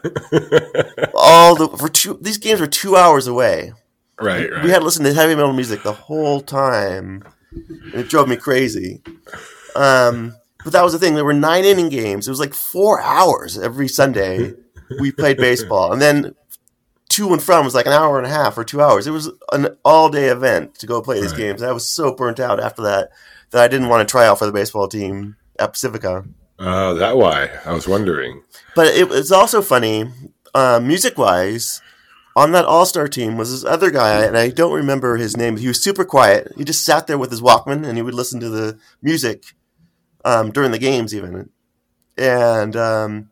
All the for two these games were two hours away. right. Right. We had to listen to heavy metal music the whole time, and it drove me crazy. Um, but that was the thing. There were nine inning games. It was like four hours every Sunday. We played baseball, and then to and from was like an hour and a half or two hours. It was an all day event to go play these Right. games. I was so burnt out after that that I didn't want to try out for the baseball team at Pacifica. Oh, that why? I was wondering. But it was also funny, uh, music-wise, on that All-Star team was this other guy, and I don't remember his name. He was super quiet. He just sat there with his Walkman, and he would listen to the music um, during the games even. And um,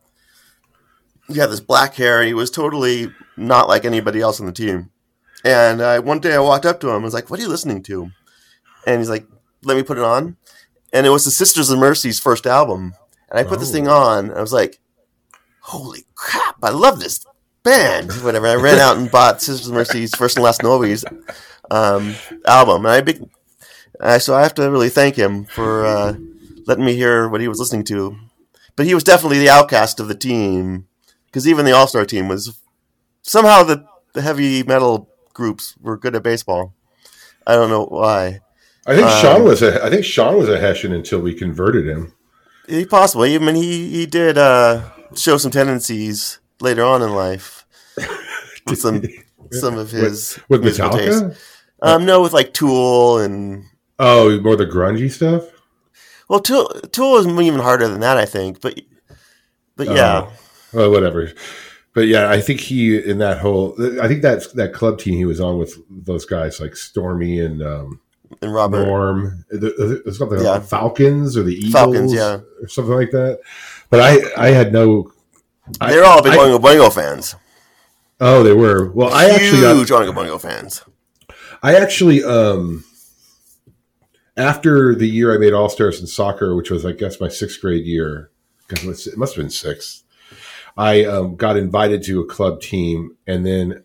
he had this black hair, and he was totally not like anybody else on the team. And uh, one day I walked up to him and was like, what are you listening to? And he's like, let me put it on. And it was the Sisters of Mercy's first album. And I put this Oh. thing on, and I was like, holy crap, I love this band. Whatever. I ran out and bought Sisters of Mercy's First and Last Nobody's um, album. And I big, uh, so I have to really thank him for uh, letting me hear what he was listening to. But he was definitely the outcast of the team, because even the All-Star team was somehow the, the heavy metal groups were good at baseball. I don't know why. I think Um, Sean was a. I think Sean was a Hessian until we converted him. He possibly. I mean, he he did uh, show some tendencies later on in life with some some of his With musical taste. Metallica? Um, no, with like Tool and Oh, more the grungy stuff. well, Tool Tool is even harder than that, I think. But but yeah, Oh, well, whatever. But yeah, I think he in that whole. I think that that club team he was on with those guys like Stormy and um, and Robert. Norm. There's something Yeah. like the Falcons or the Eagles, Falcons, yeah. or something like that. But I, I had no. I- They're all big I- Boingo Boingo fans. Oh, they were. Well, I actually got, Huge Oingo Boingo fans. I actually, um, after the year I made All Stars in soccer, which was, I guess, my sixth grade year, because it must have been sixth, I um, got invited to a club team, and then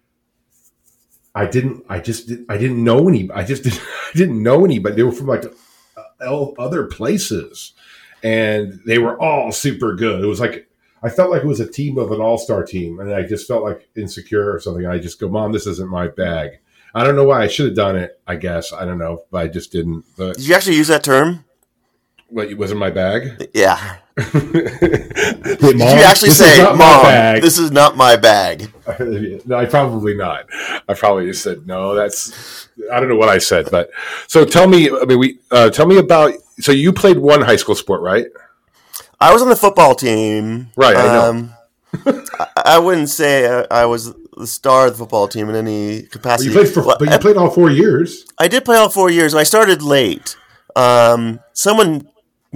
I didn't. I just. Did, I didn't know any. I just. Didn't, I didn't know anybody. They were from like uh, other places, and they were all super good. It was like. I felt like it was a team of an all-star team, and I just felt like insecure or something. I just go, Mom, this isn't my bag. I don't know why. I should have done it, I guess. I don't know, but I just didn't. But Did you actually use that term? What, it wasn't my bag? Yeah. Hey, Did Mom, you actually this say, is not my Mom, bag? this is not my bag? No, I probably not. I probably just said no. That's I don't know what I said, but so tell me. I mean, we uh, tell me about. So you played one high school sport, right? I was on the football team. Right, I know. Um, I, I wouldn't say I, I was the star of the football team in any But capacity. you played for, Well, but you played all four years. I did play all four years. I started late. Um, someone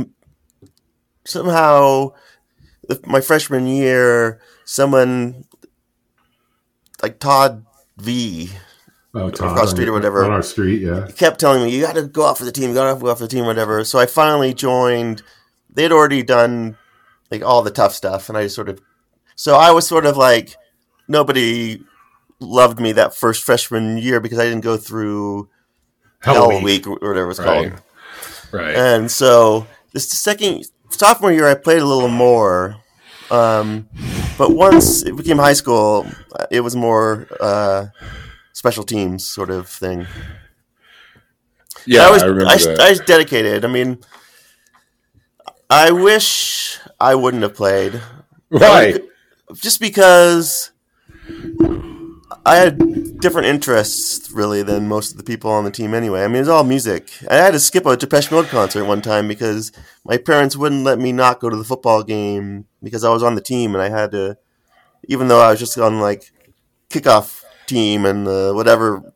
somehow, my freshman year, someone like Todd V. Oh, Todd, across the street or whatever. On our street, yeah. He kept telling me, you got to go out for the team, you got to go out for the team, whatever. So I finally joined. They had already done like all the tough stuff, and I just sort of, so I was sort of like, nobody loved me that first freshman year because I didn't go through Hell Hell Week. Week or whatever it's Right. called. Right. And so this second sophomore year, I played a little more. Um, but once it became high school, it was more uh, special teams sort of thing. Yeah, I was I remember I, that. I was dedicated. I mean, I wish I wouldn't have played. Why? Just because I had different interests, really, than most of the people on the team anyway. I mean, it was all music. I had to skip a Depeche Mode concert one time because my parents wouldn't let me not go to the football game because I was on the team and I had to, even though I was just on, like, kickoff team and uh, whatever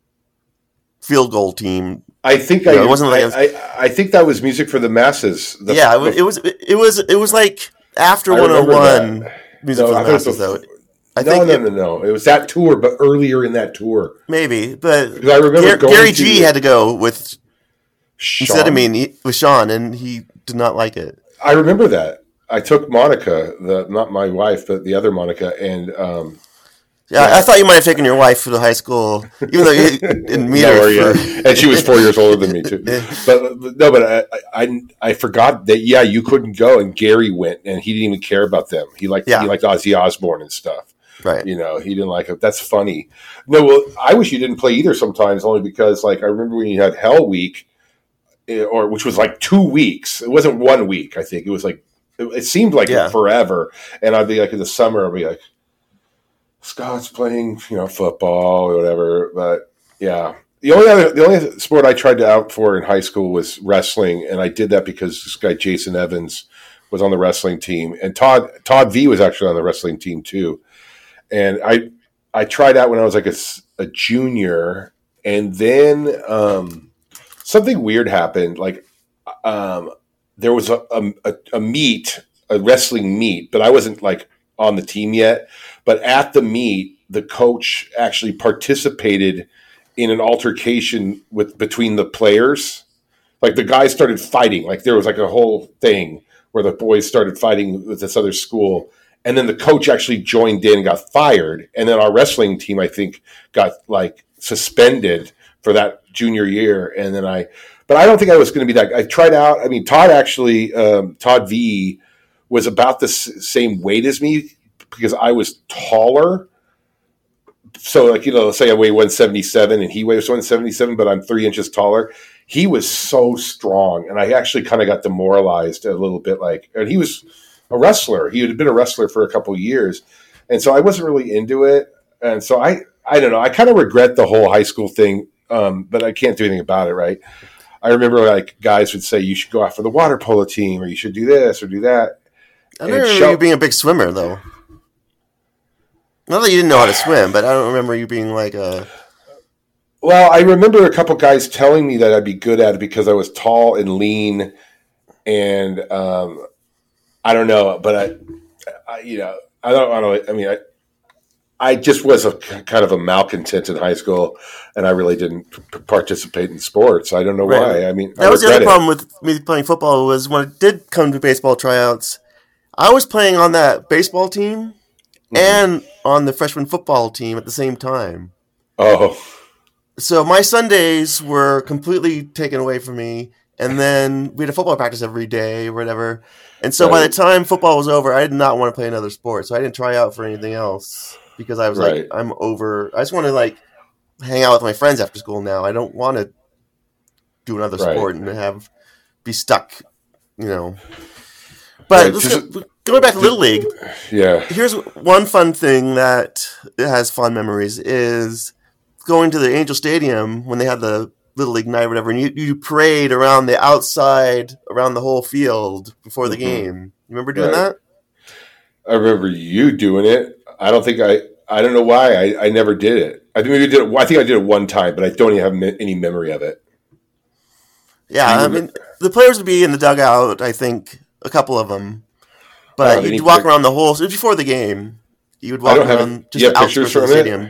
field goal team. I think You I, know, it wasn't like I, I was- I, I think that was music for the masses. The, yeah, it was, it was, it was, it was like after I remember one oh one Music No, for I the thought it was Masses, before- though. I no, think no, it- no, no. It was that tour, but earlier in that tour. maybe, but Because I remember Gar- going Gary to G had to go with Sean. instead of me and he, with Sean, and he did not like it. I remember that. I took Monica, the not my wife, but the other Monica, and um, Yeah, Yeah. I thought you might have taken your wife to the high school, even though you didn't meet no, her. yeah. for- and she was four years older than me too. But, but no, but I, I I forgot that. Yeah, you couldn't go, and Gary went, and he didn't even care about them. He liked Yeah. he liked Ozzy Osbourne and stuff. Right. You know, he didn't like it. That's funny. No, well, I wish you didn't play either sometimes, only because, like, I remember when you had Hell Week, eh, or which was like two weeks. It wasn't one week. I think it was like it, it seemed like Yeah. forever. And I'd be like in the summer, I'd be like, Scott's playing, you know, football or whatever. But yeah, the only other the only sport I tried to out for in high school was wrestling, and I did that because this guy Jason Evans was on the wrestling team, and Todd Todd V was actually on the wrestling team too. And I I tried out when I was like a, s- a junior, and then um, something weird happened. Like um, there was a, a a meet, a wrestling meet, but I wasn't like on the team yet. But at the meet, the coach actually participated in an altercation with between the players. Like the guys started fighting. Like there was like a whole thing where the boys started fighting with this other school. And then the coach actually joined in and got fired. And then our wrestling team, I think, got like suspended for that junior year. And then I, but I don't think I was going to be that. I tried out. I mean, Todd actually, um, Todd V was about the s- same weight as me because I was taller. So like, you know, let's say I weigh one seventy-seven and he weighs one seventy-seven, but I'm three inches taller. He was so strong. And I actually kind of got demoralized a little bit. Like, and he was a wrestler. He had been a wrestler for a couple of years. And so I wasn't really into it. And so I, I don't know. I kind of regret the whole high school thing. Um, but I can't do anything about it. Right. I remember like guys would say, you should go out for the water polo team, or you should do this or do that. I And don't remember Shel- you being a big swimmer, though. Not that you didn't know how to swim, but I don't remember you being like a. Well, I remember a couple guys telling me that I'd be good at it because I was tall and lean, and um, I don't know, but I, I, you know, I don't, I don't. I mean, I, I just was a kind of a malcontent in high school, and I really didn't p- participate in sports. I don't know Right. why. I mean, That I was the regret other it. problem with me playing football was when it did come to baseball tryouts, I was playing on that baseball team Mm-hmm. and on the freshman football team at the same time. Oh, So my Sundays were completely taken away from me, and then we had a football practice every day or whatever. And so by the Right. time football was over, I did not want to play another sport, so I didn't try out for anything else because I was Right. like, I'm over. I just want to like hang out with my friends after school now. I don't want to do another Right. sport and have be stuck you know. But Right, let's just- go, going back to Little League, Yeah. here's one fun thing that has fond memories is going to the Angel Stadium when they had the Little League night or whatever, and you, you parade around the outside, around the whole field before the Mhm. game. You remember doing Right. that? I remember you doing it. I don't think I. I don't know why I, I never did it. I think maybe did it. I think I did it one time, but I don't even have me- any memory of it. Yeah, You I remember- mean, the players would be in the dugout, I think, a couple of them. But Oh, they you'd need walk pic- around the whole, before the game, you would I walk don't have around it. just You have the outskirts pictures of the from it? stadium.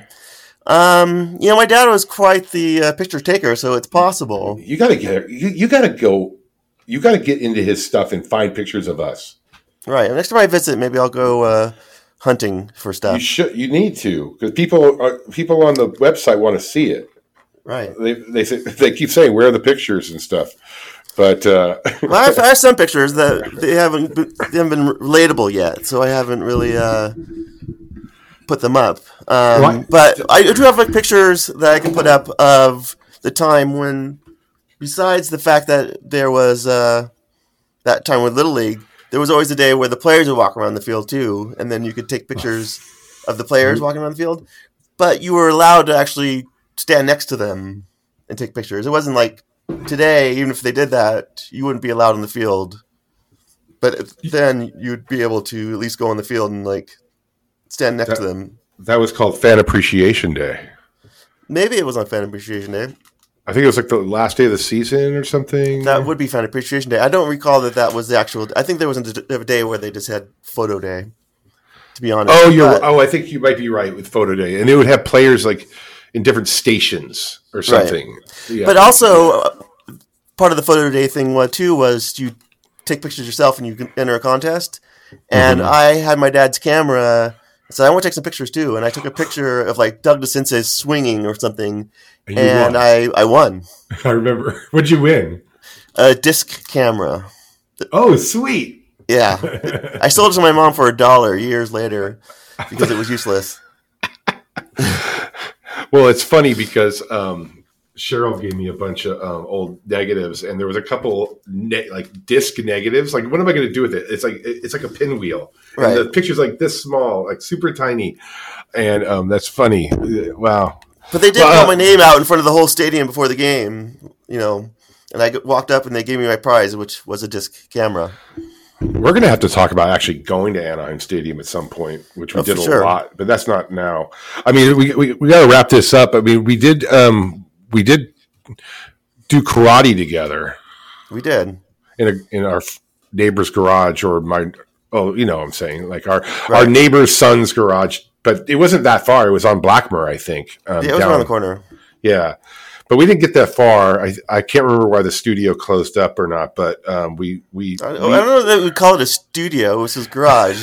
Um, you know, my dad was quite the uh, picture taker, so it's possible. You got to get. You, you got to go. You got to get into his stuff and find pictures of us. Right. Next time I visit, maybe I'll go uh, hunting for stuff. You should. You need to because people are, people on the website want to see it. Right. They they say, they keep saying where are the pictures and stuff, but uh, Well, I have, I have some pictures that they haven't been, they haven't been relatable yet, so I haven't really uh, put them up. Um, Right. but I do have like pictures that I can put up of the time when, besides the fact that there was uh, that time with Little League, there was always a day where the players would walk around the field too, and then you could take pictures of the players walking around the field. But you were allowed to actually stand next to them and take pictures. It wasn't like today, even if they did that, you wouldn't be allowed on the field. But then you'd be able to at least go on the field and like stand next That- to them. that was called Fan Appreciation Day. Maybe it was on Fan Appreciation Day. I think it was like the last day of the season or something. That would be Fan Appreciation Day. I don't recall that that was the actual. I think there was a, a day where they just had Photo Day. To be honest. Oh, you're. But- Oh, I think you might be right with Photo Day, and it would have players like in different stations or something. Yeah. But also, uh, part of the Photo Day thing was too was you take pictures yourself and you can enter a contest. And Mm-hmm. I had my dad's camera, so I want to take some pictures too. And I took a picture of like Doug DeCinces swinging or something, And you and won. I I won I remember. What'd you win? a disc camera. Oh, sweet. Yeah, I sold it to my mom for a dollar years later because it was useless. Well, it's funny because um, Cheryl gave me a bunch of um, old negatives, and there was a couple ne- like disc negatives. Like, what am I going to do with it? It's like it's like a pinwheel. And Right. the picture's like this small, like super tiny, and um, that's funny. Wow. But they did Well, call uh, my name out in front of the whole stadium before the game, you know. And I walked up and they gave me my prize, which was a disc camera. We're going to have to talk about actually going to Anaheim Stadium at some point, which we Oh, did for a sure. lot, but that's not now. I mean, we we, we got to wrap this up. I mean, we did um, we did do karate together We did. in a, in our neighbor's garage, or my oh, you know what I'm saying, like our our Right. neighbor's son's garage, but it wasn't that far. It was on Blackmer, I think. Um, Yeah, it was down- around the corner. Yeah. But we didn't get that far. I I can't remember why the studio closed up or not, but um, we we, I, I we don't know that we call it a studio. It was his garage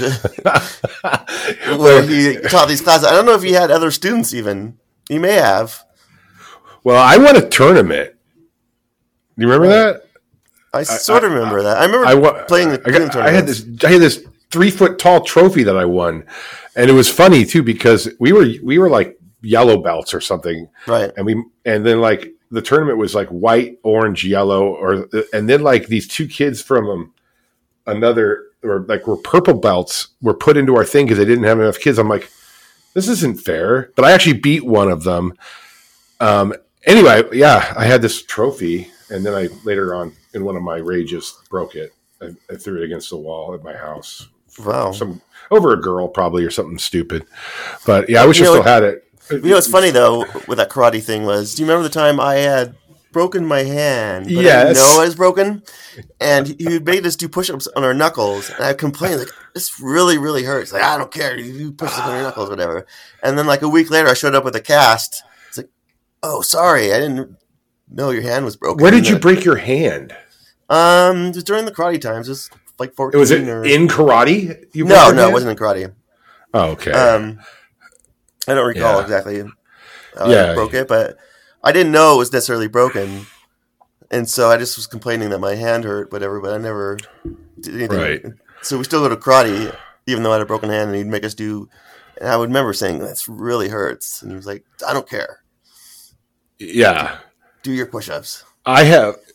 where he taught these classes. I don't know if he had other students even. He may have. well, I won a tournament. Do you remember that? I, sort of remember that. I remember I wa- playing the I, doing got, I had tournaments. this. I had this three foot tall trophy that I won, and it was funny too because we were we were like yellow belts or something, Right. and we and then like the tournament was like white, orange, yellow, or and then like these two kids from um, another or like were purple belts were put into our thing because they didn't have enough kids. I'm like, this isn't fair, but I actually beat one of them. Um. Anyway, yeah, I had this trophy, and then I later on in one of my rages broke it. I, I threw it against the wall at my house. Wow. Some over a girl probably or something stupid. But yeah, I wish You I know still what- had it. You know what's funny though with that karate thing was, do you remember the time I had broken my hand? But I Yes. didn't know I was broken, and he made us do push-ups on our knuckles, and I complained like, "This really, really hurts." Like, I don't care, you do push-ups on your knuckles, whatever. And then like a week later, I showed up with a cast. It's like, "Oh, sorry, I didn't know your hand was broken." Where did you And, break your hand? Um, it was during the karate times. It was like fourteen. Was it or... in karate? You broke No, your no, it hand? wasn't in karate. Oh, okay. Um, I don't recall Yeah. exactly how Yeah. I broke it, but I didn't know it was necessarily broken, and so I just was complaining that my hand hurt, whatever. But I never did anything. Right. So we still go to karate, even though I had a broken hand, and he'd make us do. And I would remember saying, "This really hurts," and he was like, "I don't care. yeah. Do your push-ups." I have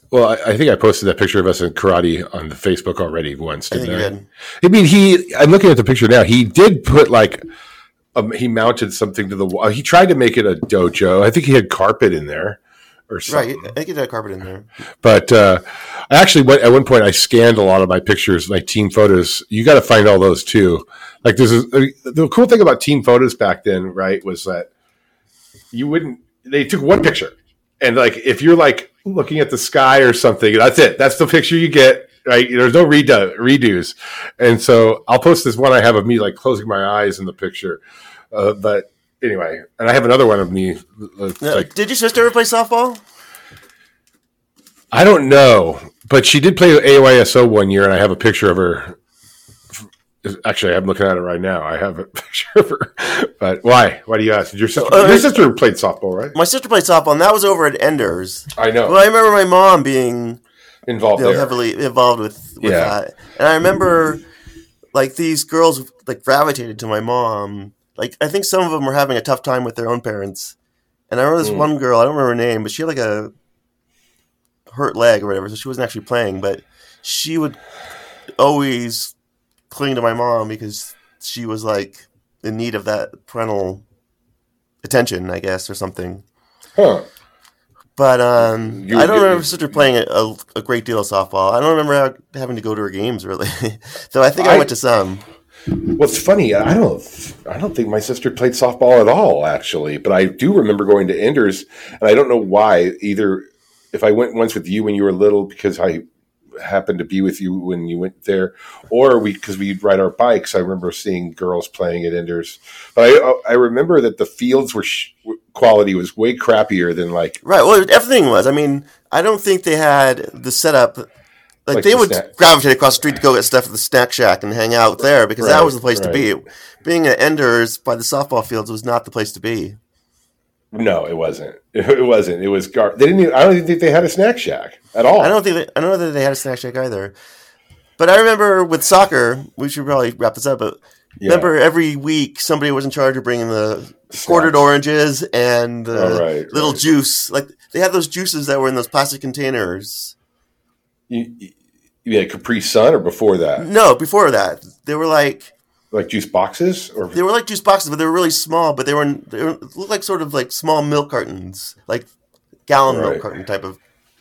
Well, I, I think I posted that picture of us in karate on the Facebook already once. I think Didn't you I? did. I mean, he. I'm looking at the picture now. He did put like, um, he mounted something to the wall. He tried to make it a dojo. I think he had carpet in there or Right, something. I think you had carpet in there. But uh, I actually went at one point. I scanned a lot of my pictures, like team photos. You got to find all those too. Like there's a, the cool thing about team photos back then, right? Was that you wouldn't. They took one picture, and like if you're like looking at the sky or something, that's it. That's the picture you get. Right? There's no redo, redos. And so I'll post this one I have of me like closing my eyes in the picture. Uh, but anyway, and I have another one of me. Like, Now, did your sister ever play softball? I don't know, but she did play A Y S O one year, and I have a picture of her. Actually, I'm looking at it right now. I have a picture of her. But why? Why do you ask? Did your sister, Uh, your sister played softball, right? My sister played softball, and that was over at Enders. I know. Well, I remember my mom being Involved you know, there. heavily involved with, with Yeah. that. And I remember, like, these girls, like, gravitated to my mom. Like, I think some of them were having a tough time with their own parents. And I remember this Mm. one girl, I don't remember her name, but she had, like, a hurt leg or whatever, so she wasn't actually playing. But she would always cling to my mom because she was, like, in need of that parental attention, I guess, or something. Huh. But um, You- I don't you- remember sister playing a, a, a great deal of softball. I don't remember how, having to go to her games really. So I think I, I- went to some. Well, it's funny. I don't. I don't think my sister played softball at all, actually. But I do remember going to Enders, and I don't know why. Either if I went once with you when you were little, because I happened to be with you when you went there, or we because we'd ride our bikes. I remember seeing girls playing at Enders, but I I remember that the fields were sh- quality was way crappier than like Right. Well, everything was. I mean, I don't think they had the setup. Like, Like they the would snack- gravitate across the street to go get stuff at the snack shack and hang out there because that Right, was the place to be. Being at Enders by the softball fields was not the place to be. no, it wasn't. It wasn't. It was gar- they didn't. Even, I don't even think they had a snack shack at all. I don't think they, I don't know that they had a snack shack either. But I remember with soccer, we should probably wrap this up. But Yeah. remember, every week somebody was in charge of bringing the quartered oranges and the Oh, right, little right. juice. Like they had those juices that were in those plastic containers. You, you, you had Capri Sun or before that, No, before that, they were like like juice boxes or they were like juice boxes, but they were really small. But they were they were, looked like sort of like small milk cartons, like gallon Right. milk carton type of.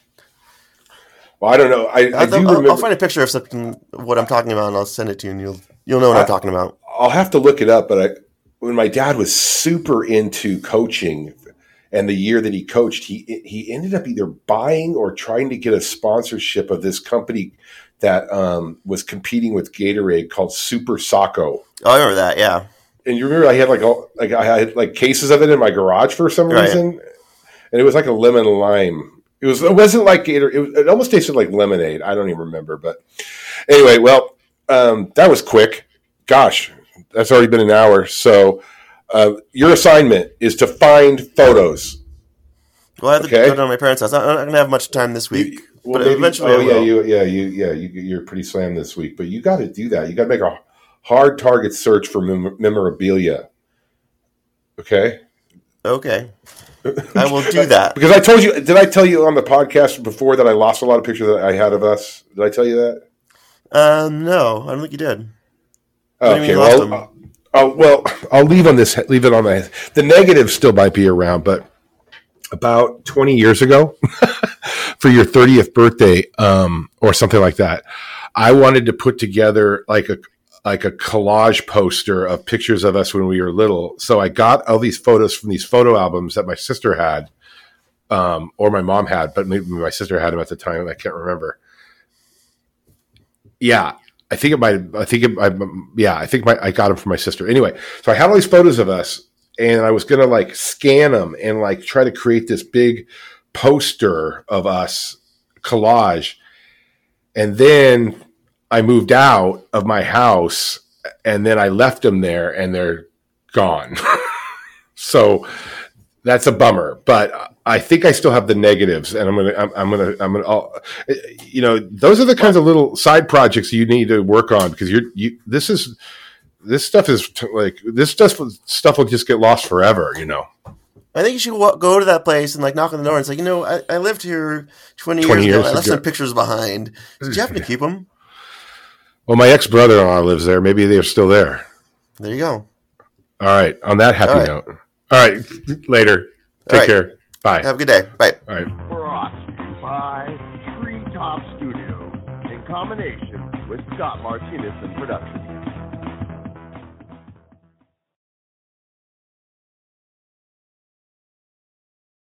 well, I don't know. I, I I'll, do I'll, remember. I'll find a picture of something what I'm talking about, and I'll send it to you, and you'll you'll know what I- I'm talking about. I'll have to look it up, but I, when my dad was super into coaching, and the year that he coached, he he ended up either buying or trying to get a sponsorship of this company that um, was competing with Gatorade called Super Socko. Oh, I remember that. Yeah. And you remember I had like all, like I had like cases of it in my garage for some Right. reason, and it was like a lemon lime. It was it wasn't like Gator. It, was, it almost tasted like lemonade. I don't even remember, but anyway, well, um, that was quick. Gosh, that's already been an hour. So uh, your assignment is to find photos. Well, I have to Okay. go down to my parents' house. I'm not going to have much time this week, Well, but maybe- eventually oh I yeah, will. you yeah you yeah you you're pretty slammed this week, but you got to do that. You got to make a hard target search for mem- memorabilia. Okay. Okay. I will do that. Because I told you, did I tell you on the podcast before that I lost a lot of pictures that I had of us? Did I tell you that? Um, no, I don't think you did. What do you mean Okay, you lost well, them? uh, oh, well, I'll leave on this. Leave it on my. The negatives still might be around, but about twenty years ago, for your thirtieth birthday, um, or something like that, I wanted to put together like a like a collage poster of pictures of us when we were little. So I got all these photos from these photo albums that my sister had, um, or my mom had, but maybe my sister had them at the time. I can't remember. Yeah, I think it might. I think it. I, yeah, I think my, I got them from my sister. Anyway, so I had all these photos of us, and I was gonna like scan them and like try to create this big poster of us collage, and then I moved out of my house, and then I left them there, and they're gone. So that's a bummer, but I think I still have the negatives, and I'm gonna, I'm, I'm gonna, I'm gonna, I'll, you know, those are the kinds of little side projects you need to work on because you're, you, this is, this stuff is t- like this stuff, stuff will just get lost forever, you know. I think you should wa- go to that place and like knock on the door and say, you know, I, I lived here twenty, twenty years, years ago. I left ago. some pictures behind. Did you happen to keep them? Well, my ex brother in law lives there. Maybe they're still there. There you go. All right. On that happy All right. note. All right. Later. Take All right. care. Bye. Have a good day. Bye. All right. Brought to you by Treetop Studio in combination with Scott Martinez and Production.